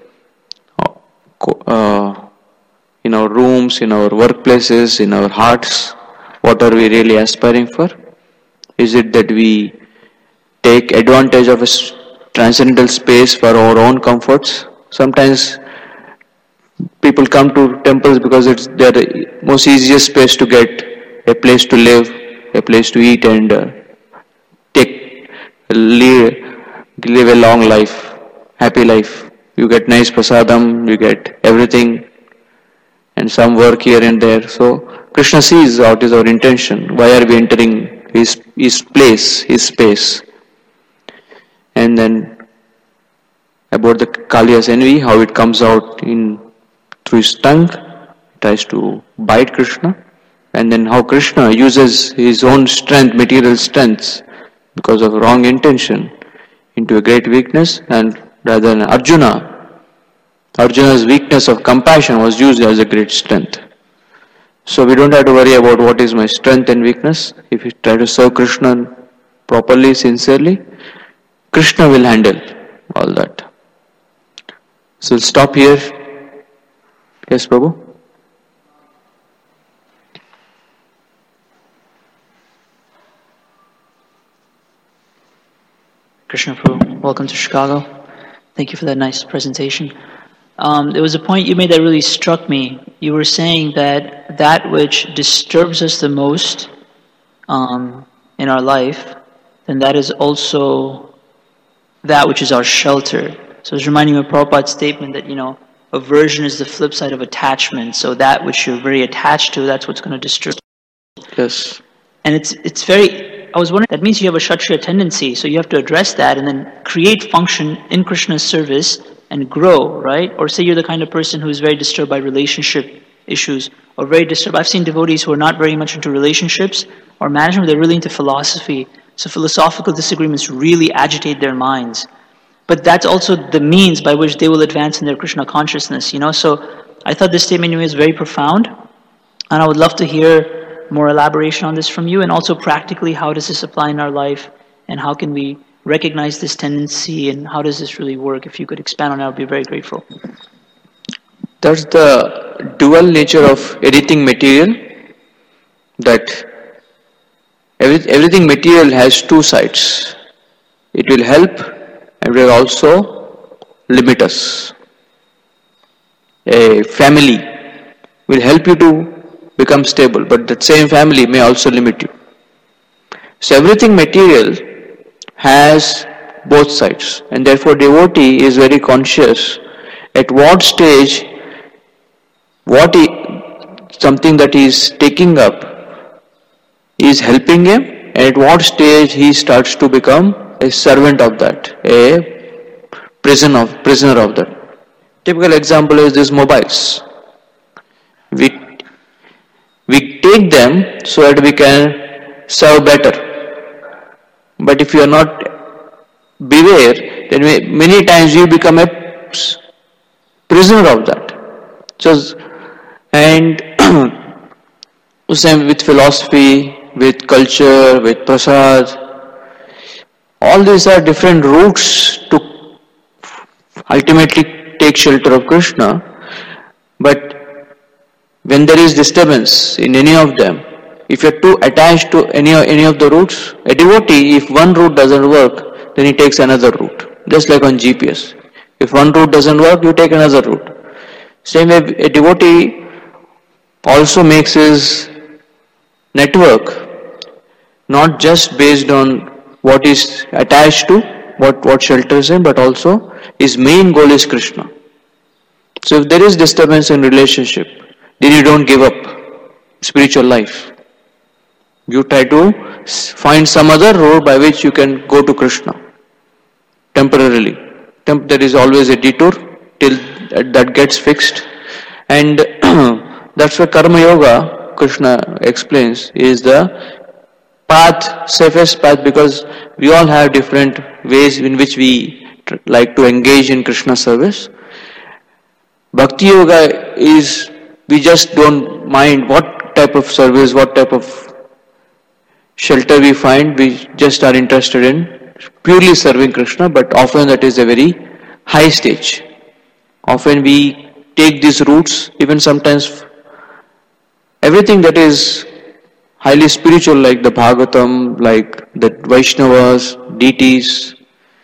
Speaker 1: uh, in our rooms, in our workplaces, in our hearts. What are we really aspiring for? Is it that we take advantage of a transcendental space for our own comforts? Sometimes people come to temples because it's the most easiest space to get a place to live, a place to eat, and uh, take live, live a long life, happy life. You get nice prasadam, you get everything, and some work here and there. So Krishna sees what is our intention. Why are we entering his his place, his space? And then about the Kaliya's envy, how it comes out in through his tongue, tries to bite Krishna, and then how Krishna uses his own strength, material strengths, because of wrong intention, into a great weakness, and rather than Arjuna, Arjuna's weakness of compassion was used as a great strength. So we don't have to worry about what is my strength and weakness. If we try to serve Krishna properly, sincerely, Krishna will handle all that. So we'll stop here. Yes, Prabhu?
Speaker 2: Krishna Prabhu, welcome to Chicago. Thank you for that nice presentation. Um, there was a point you made that really struck me. You were saying that that which disturbs us the most um, in our life, then that is also that which is our shelter. So it's reminding me of Prabhupada's statement that, you know, aversion is the flip side of attachment. So that which you're very attached to, that's what's going to disturb.
Speaker 1: Yes.
Speaker 2: And it's it's very, I was wondering, that means you have a Kshatriya tendency, so you have to address that and then create function in Krishna's service and grow, right? Or say you're the kind of person who is very disturbed by relationship issues, or very disturbed. I've seen devotees who are not very much into relationships or management, they're really into philosophy. So philosophical disagreements really agitate their minds. But that's also the means by which they will advance in their Krishna consciousness, you know? So I thought this statement is very profound, and I would love to hear more elaboration on this from you, and also practically how does this apply in our life, and how can we recognize this tendency, and how does this really work? If you could expand on that, I would be very grateful.
Speaker 1: That's the dual nature of editing material, that every, everything material has two sides. It will help and will also limit us. A family will help you to become stable, but that same family may also limit you. So everything material has both sides, and therefore devotee is very conscious at what stage what he, something that he is taking up is helping him, and at what stage he starts to become a servant of that, a prisoner of, prisoner of that. Typical example is these mobiles. We, We take them so that we can serve better. But if you are not beware, then many times you become a prisoner of that. So, and same with philosophy, with culture, with prasad. All these are different routes to ultimately take shelter of Krishna. But when there is disturbance in any of them, if you are too attached to any, any of the routes, a devotee, if one route doesn't work, then he takes another route. Just like on G P S. If one route doesn't work, you take another route. Same way, a devotee also makes his network not just based on what is attached to, what, what shelters him, but also his main goal is Krishna. So if there is disturbance in relationship, then you don't give up spiritual life. You try to find some other road by which you can go to Krishna temporarily. Temp- there is always a detour till that gets fixed. And that's why Karma Yoga, Krishna explains, is the path, safest path, because we all have different ways in which we like to engage in Krishna service. Bhakti Yoga is, we just don't mind what type of service, what type of shelter we find, we just are interested in purely serving Krishna, but often that is a very high stage. Often we take these routes, even sometimes everything that is highly spiritual, like the Bhagavatam, like the Vaishnavas, deities.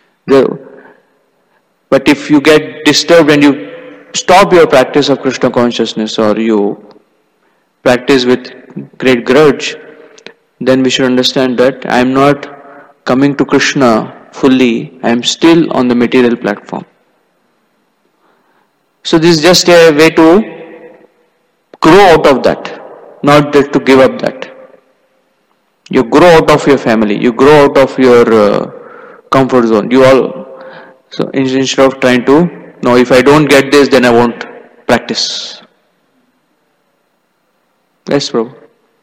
Speaker 1: But if you get disturbed and you stop your practice of Krishna consciousness, or you practice with great grudge, then we should understand that I am not coming to Krishna fully, I am still on the material platform. So this is just a way to grow out of that, not just to give up that. You grow out of your family, you grow out of your uh, comfort zone. You all, so instead of trying to, no, if I don't get this, then I won't practice. Yes, Prabhu.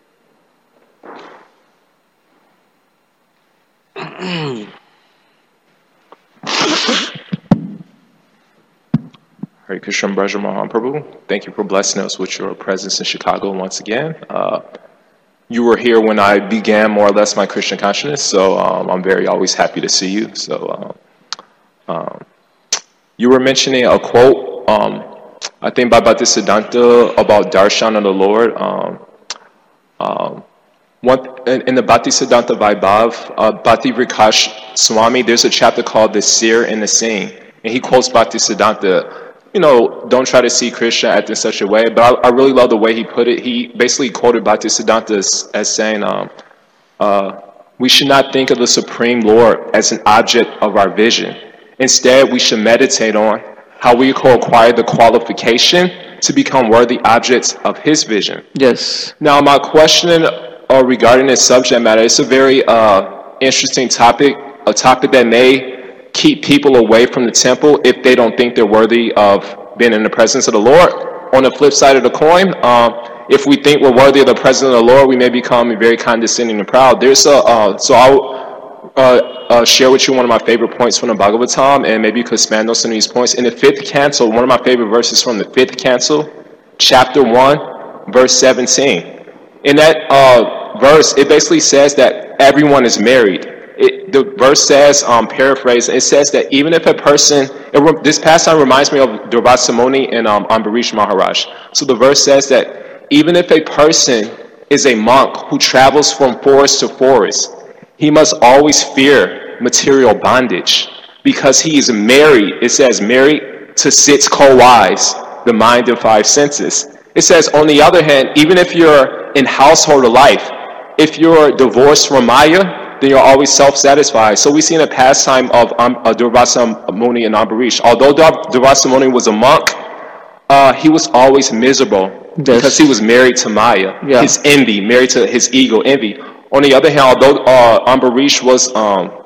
Speaker 3: Hare Krishna Braja Mohan Prabhu, thank you for blessing us with your presence in Chicago once again. Uh, you were here when I began more or less my Krishna consciousness, so um, I'm very always happy to see you. So um, um, you were mentioning a quote, um, I think by Bhaktisiddhanta about darshan of the Lord. Um, um, one, in, in the Bhaktisiddhanta Vaibhav, uh, Bhakti Prakash Swami, there's a chapter called The Seer and the Seeing, and he quotes Bhaktisiddhanta. You know, don't try to see Krishna act in such a way, but I, I really love the way he put it. He basically quoted Bhaktisiddhanta as, as saying, um, uh, we should not think of the Supreme Lord as an object of our vision. Instead, we should meditate on how we can acquire the qualification to become worthy objects of his vision.
Speaker 1: Yes.
Speaker 3: Now, my question uh, regarding this subject matter, it's a very uh, interesting topic, a topic that may keep people away from the temple if they don't think they're worthy of being in the presence of the Lord. On the flip side of the coin, um, if we think we're worthy of the presence of the Lord, we may become very condescending and proud. There's a, uh, so I'll uh, uh, share with you one of my favorite points from the Bhagavatam, and maybe you could expand on some of these points. In the fifth canto, one of my favorite verses from the fifth canto, chapter one, verse seventeen. In that uh, verse, it basically says that everyone is married. It, the verse says, um, paraphrase, it says that even if a person, it, this pastime reminds me of Durvasa Muni and um, Ambarish Maharaj. So the verse says that even if a person is a monk who travels from forest to forest, he must always fear material bondage because he is married. It says married to six co-wives, the mind and five senses. It says, on the other hand, even if you're in household life, if you're divorced from Maya, then you're always self-satisfied. So we see in the pastime of um, uh, Durvasa Muni and Ambarish. Although Durvasa Muni was a monk, uh, he was always miserable yes. because he was married to Maya, yeah. his envy, married to his ego, envy. On the other hand, although uh, Ambarish was um,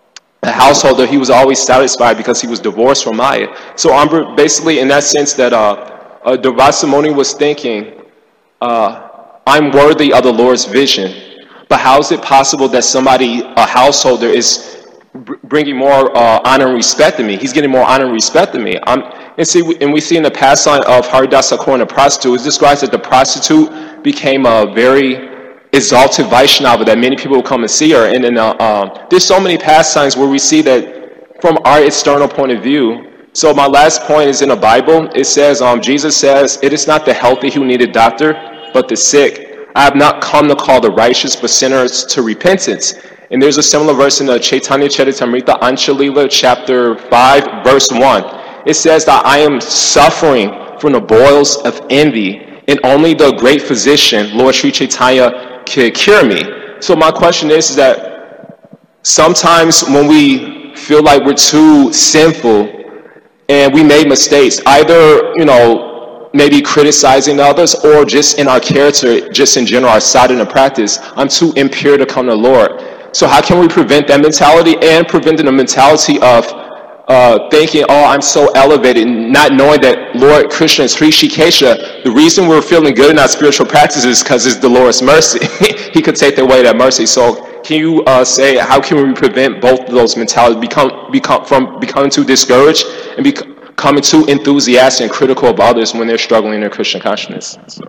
Speaker 3: a householder, he was always satisfied because he was divorced from Maya. So Ambar, basically, in that sense, that uh, uh, Durvasa Muni was thinking, uh, I'm worthy of the Lord's vision. But how is it possible that somebody, a householder, is br- bringing more uh, honor and respect than me? He's getting more honor and respect than me. I'm, and, see, and we see in the past line of Haridasa Kaur and the prostitute, it describes that the prostitute became a very exalted Vaishnava, that many people will come and see her. And then uh, uh, there's so many pastimes where we see that from our external point of view. So my last point is in the Bible. It says, um, Jesus says, it is not the healthy who need a doctor, but the sick. I have not come to call the righteous, but sinners to repentance. And there's a similar verse in the Chaitanya Charitamrita Anchalila, chapter five, verse one. It says that I am suffering from the boils of envy, and only the great physician, Lord Sri Chaitanya, can cure me. So my question is, is that sometimes when we feel like we're too sinful and we made mistakes, either, you know, maybe criticizing others or just in our character, just in general, our side in the practice, I'm too impure to come to the Lord. So how can we prevent that mentality and preventing the mentality of uh, thinking, oh, I'm so elevated, not knowing that Lord Krishna is Hrishikesha. The reason we're feeling good in our spiritual practices is because it's the Lord's mercy. He could take away that mercy. So can you uh, say, how can we prevent both of those mentalities become, become, from becoming too discouraged and becoming too enthusiastic and critical of others when they're struggling in their Christian consciousness? So.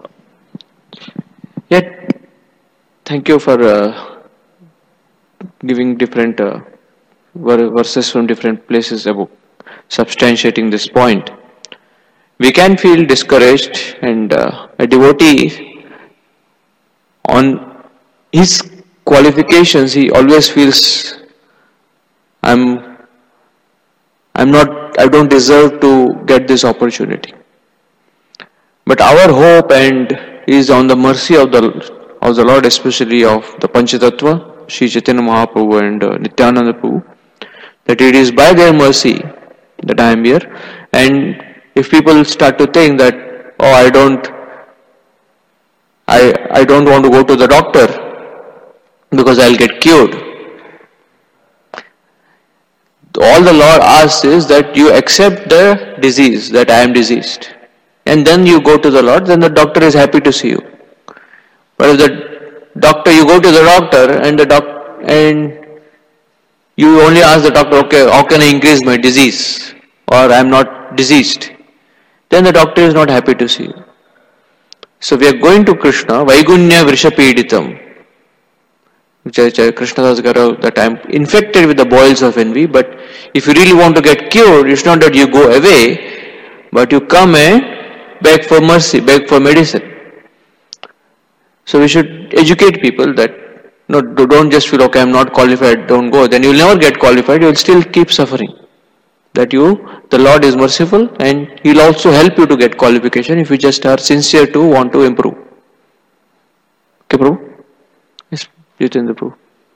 Speaker 1: Yet, thank you for uh, giving different uh, verses from different places about substantiating this point. We can feel discouraged, and uh, a devotee, on his qualifications, he always feels, I'm, I'm not, I don't deserve to get this opportunity. But our hope and is on the mercy of the of the Lord, especially of the Panchatattva, Sri Chaitanya Mahaprabhu and uh, Nityananda Prabhu, that it is by their mercy that I am here. And if people start to think that, oh, I don't, I I don't want to go to the doctor because I'll get cured. All the Lord asks is that you accept the disease, that I am diseased. And then you go to the Lord, then the doctor is happy to see you. But if the doctor, you go to the doctor and the doc and you only ask the doctor, okay, how can I increase my disease? Or I am not diseased. Then the doctor is not happy to see you. So we are going to Krishna, Vaigunya Vrishapeditam. Krishna Das Garo, that I am infected with the boils of envy, but if you really want to get cured, it's not that you go away, but you come and beg for mercy, beg for medicine. So we should educate people that, no, don't just feel, okay, I'm not qualified, don't go. Then you will never get qualified, you will still keep suffering. That you, the Lord is merciful and He will also help you to get qualification if you just are sincere to want to improve. Okay, Prabhu? Yes, Jitendra Prabhu.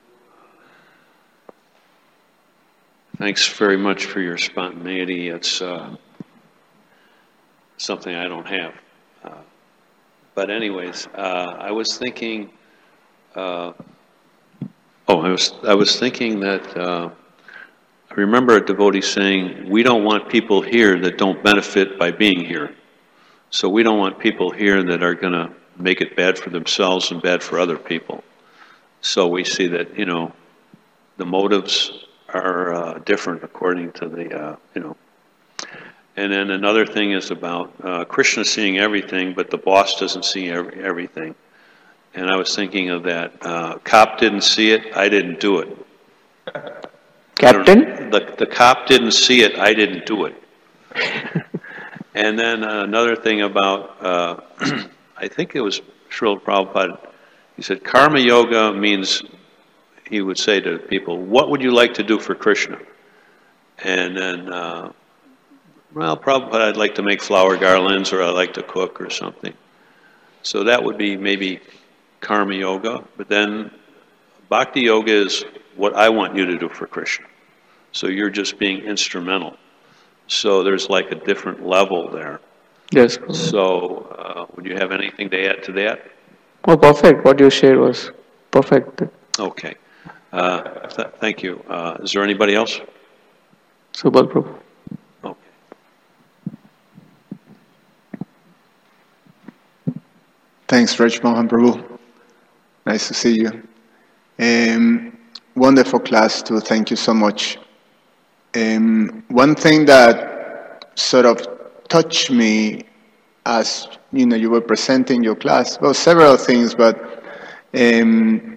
Speaker 4: Thanks very much for your spontaneity. It's uh, something I don't have. Uh, but anyways, uh, I was thinking, uh, oh, I was, I was thinking that, uh, I remember a devotee saying, we don't want people here that don't benefit by being here. So we don't want people here that are going to make it bad for themselves and bad for other people. So we see that, you know, the motives are uh, different according to the, uh, you know. And then another thing is about uh, Krishna seeing everything, but the boss doesn't see every, everything. And I was thinking of that. Uh, cop didn't see it, I didn't do it.
Speaker 1: Captain?
Speaker 4: The, the cop didn't see it, I didn't do it. And then uh, another thing about, uh, I think it was Srila Prabhupada, he said, karma yoga means, he would say to people, what would you like to do for Krishna? And then, uh, well, Prabhupada, I'd like to make flower garlands, or I'd like to cook or something. So that would be maybe karma yoga. But then bhakti yoga is what I want you to do for Krishna. So you're just being instrumental. So there's like a different level there.
Speaker 1: Yes.
Speaker 4: So uh, would you have anything to add to that?
Speaker 1: Oh, perfect. What you shared was perfect.
Speaker 4: Okay. Uh, th thank you. Uh, is there anybody else?
Speaker 1: Subal Prabhu.
Speaker 4: Okay.
Speaker 5: Thanks, Raj Mohan Prabhu. Nice to see you. Um, wonderful class too. Thank you so much. Um, one thing that sort of touched me as you know you were presenting your class, well, several things, but um,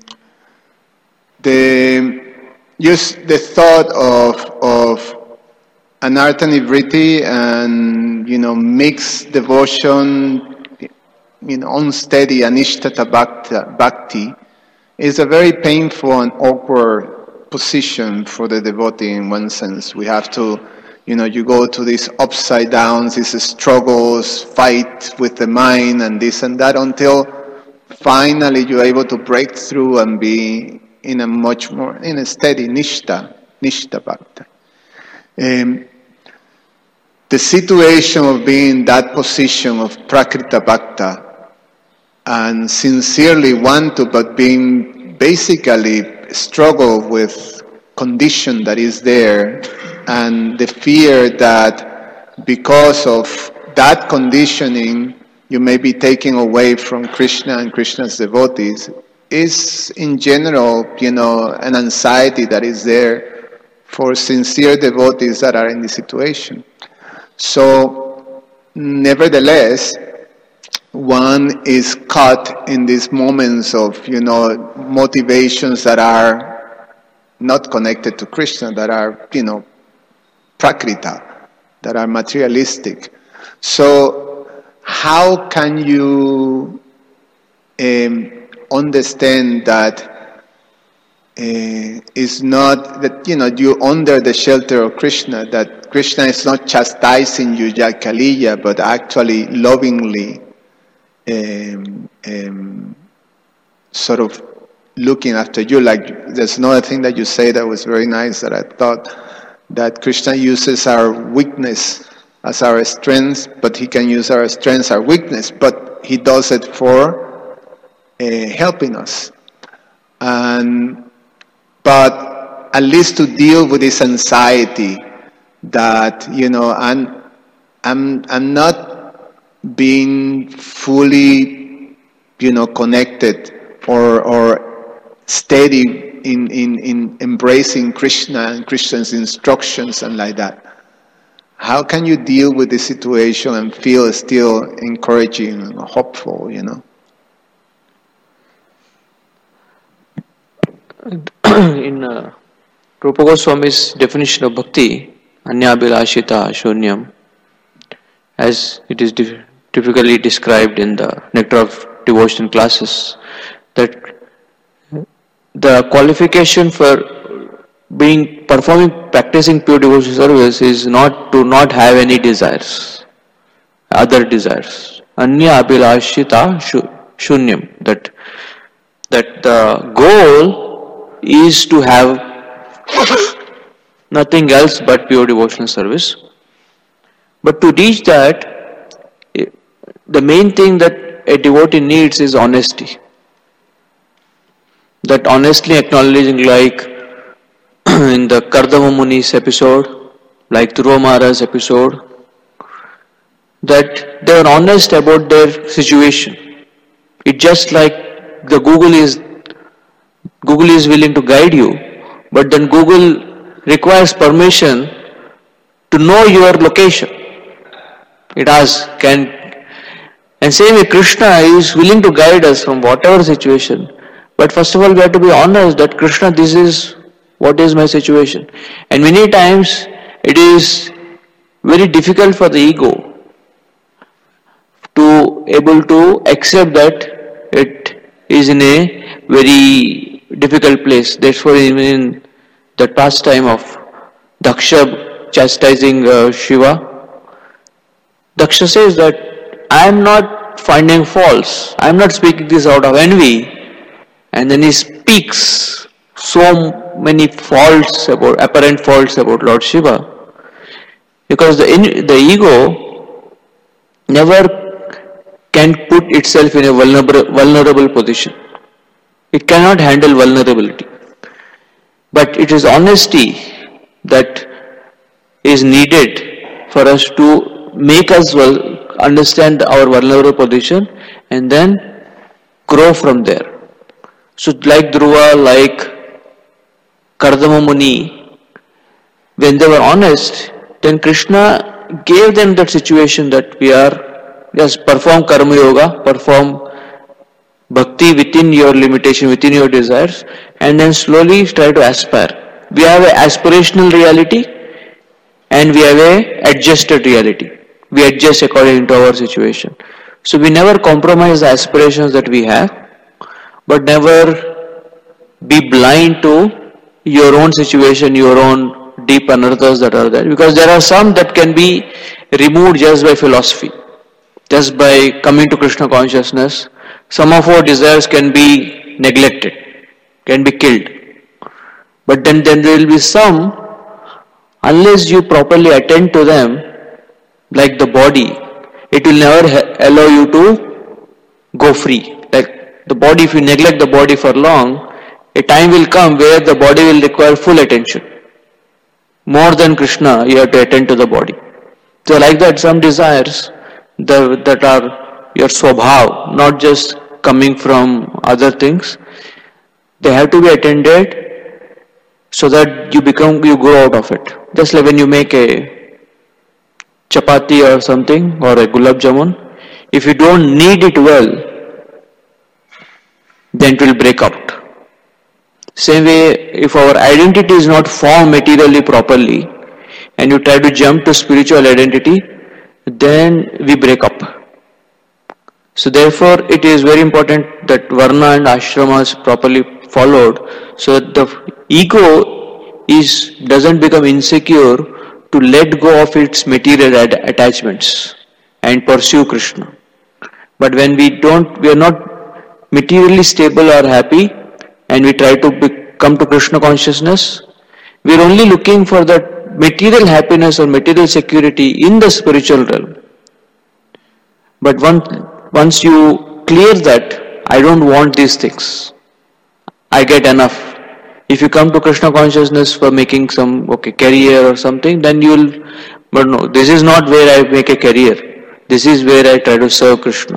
Speaker 5: the just the thought of of Anartha Nivriti and you know mixed devotion, you know unsteady anishtata bhakti, bhakti is a very painful and awkward position for the devotee in one sense. We have to, you know, you go to these upside downs, these struggles, fight with the mind and this and that until finally you're able to break through and be in a much more, in a steady nishta, nishta bhakti. Um, the situation of being in that position of prakrita bhakta and sincerely want to, but being basically struggle with condition that is there and the fear that because of that conditioning you may be taken away from Krishna and Krishna's devotees is in general, you know, an anxiety that is there for sincere devotees that are in this situation. So, nevertheless, one is caught in these moments of, you know, motivations that are not connected to Krishna, that are, you know, prakrita, that are materialistic. So how can you um, understand that uh, it's not, that, you know, you're under the shelter of Krishna, that Krishna is not chastising you, Jakaliya, but actually lovingly Um, um, sort of looking after you. Like there's another thing that you say that was very nice that I thought, that Krishna uses our weakness as our strength, but he can use our strength as our weakness, but he does it for uh, helping us. And but at least to deal with this anxiety that, you know, I'm I'm I'm not being fully, you know, connected or or steady in, in, in embracing Krishna and Krishna's instructions and like that. How can you deal with the situation and feel still encouraging and hopeful, you know?
Speaker 1: In uh, Rupa Goswami's definition of bhakti, anyabhilashita shunyam, as it is de- typically described in the Nectar of Devotion classes, that the qualification for being performing practicing pure devotion service is not to not have any desires, other desires. Anya abhilashita shunyam, that that the goal is to have nothing else but pure devotional service. But to reach that, the main thing that a devotee needs is honesty. That honestly acknowledging, like in the Kardama Muni's episode, like Dhruva Maharaj's episode, that they are honest about their situation. It's just like the Google is Google is willing to guide you, but then Google requires permission to know your location. It asks, can, and same way Krishna is willing to guide us from whatever situation. But first of all, we have to be honest that Krishna, this is what is my situation. And many times it is very difficult for the ego to able to accept that it is in a very difficult place. That's why even in the pastime of Daksha chastising uh, Shiva, Daksha says that I am not finding faults. I am not speaking this out of envy. And then he speaks so many faults about, apparent faults about Lord Shiva. Because the, the ego never can put itself in a vulnerable, vulnerable position. It cannot handle vulnerability. But it is honesty that is needed for us to make us well understand our vulnerable position, and then grow from there. So like Dhruva, like Kardama Muni, when they were honest, then Krishna gave them that situation that we are, yes, perform karma yoga, perform bhakti within your limitation, within your desires, and then slowly try to aspire. We have an aspirational reality and we have a adjusted reality. We adjust according to our situation. So we never compromise the aspirations that we have, but never be blind to your own situation, your own deep anarthas that are there. Because there are some that can be removed just by philosophy, just by coming to Krishna consciousness. Some of our desires can be neglected, can be killed. But then, then there will be some, unless you properly attend to them, like the body, it will never ha- allow you to go free. Like the body, if you neglect the body for long, a time will come where the body will require full attention. More than Krishna, you have to attend to the body. So like that, some desires the, that are your swabhav, not just coming from other things, they have to be attended so that you become, you grow out of it. Just like when you make a chapati or something, or a gulab jamun, if you don't knead it well, then it will break out. Same way, if our identity is not formed materially properly, and you try to jump to spiritual identity, then we break up. So therefore, it is very important that varna and ashrama is properly followed, so that the ego is doesn't become insecure to let go of its material ad- attachments and pursue Krishna. But when we don't, we are not materially stable or happy, and we try to be, come to Krishna consciousness, we are only looking for that material happiness or material security in the spiritual realm. But once, once you clear that, I don't want these things, I get enough. If you come to Krishna consciousness for making some okay career or something, then you will, but no, this is not where I make a career. This is where I try to serve Krishna.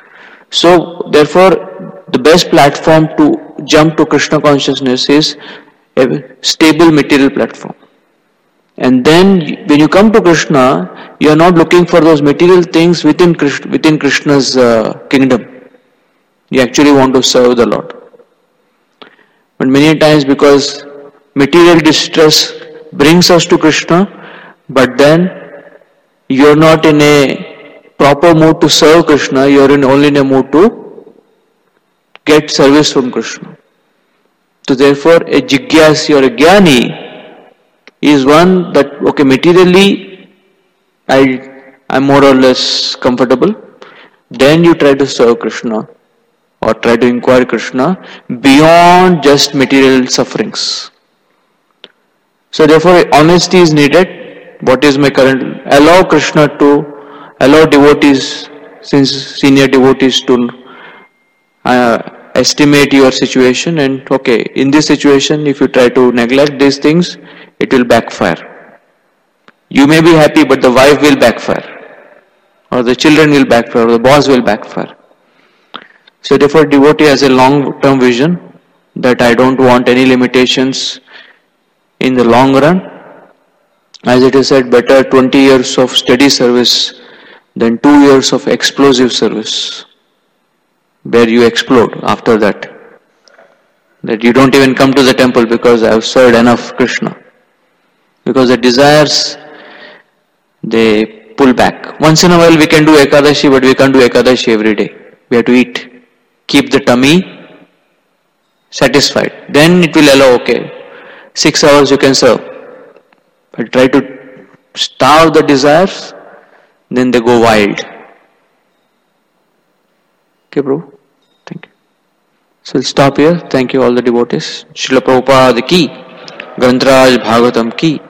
Speaker 1: So therefore, the best platform to jump to Krishna consciousness is a stable material platform. And then when you come to Krishna, you are not looking for those material things within Krishna, within Krishna's uh, kingdom. You actually want to serve the Lord. But many times, because material distress brings us to Krishna, but then you are not in a proper mood to serve Krishna, you are in only in a mood to get service from Krishna. So therefore, a jigyasi or a jnani is one that, okay, materially I am more or less comfortable. Then you try to serve Krishna or try to inquire Krishna beyond just material sufferings. So therefore, honesty is needed. What is my current? Allow Krishna to, allow devotees, since senior devotees to uh, estimate your situation, and okay, in this situation, if you try to neglect these things, it will backfire. You may be happy, but the wife will backfire, or the children will backfire, or the boss will backfire. So therefore, devotee has a long-term vision that I don't want any limitations in the long run. As it is said, better twenty years of steady service than two years of explosive service, where you explode after that. That you don't even come to the temple because I have served enough Krishna. Because the desires, they pull back. Once in a while we can do Ekadashi, but we can't do Ekadashi every day. We have to eat. Keep the tummy satisfied. Then it will allow, okay, six hours you can serve. But try to starve the desires, then they go wild. Okay, bro? Thank you. So we'll stop here. Thank you all the devotees. Srila Prabhupada ki, Grantaraj Bhagavatam ki.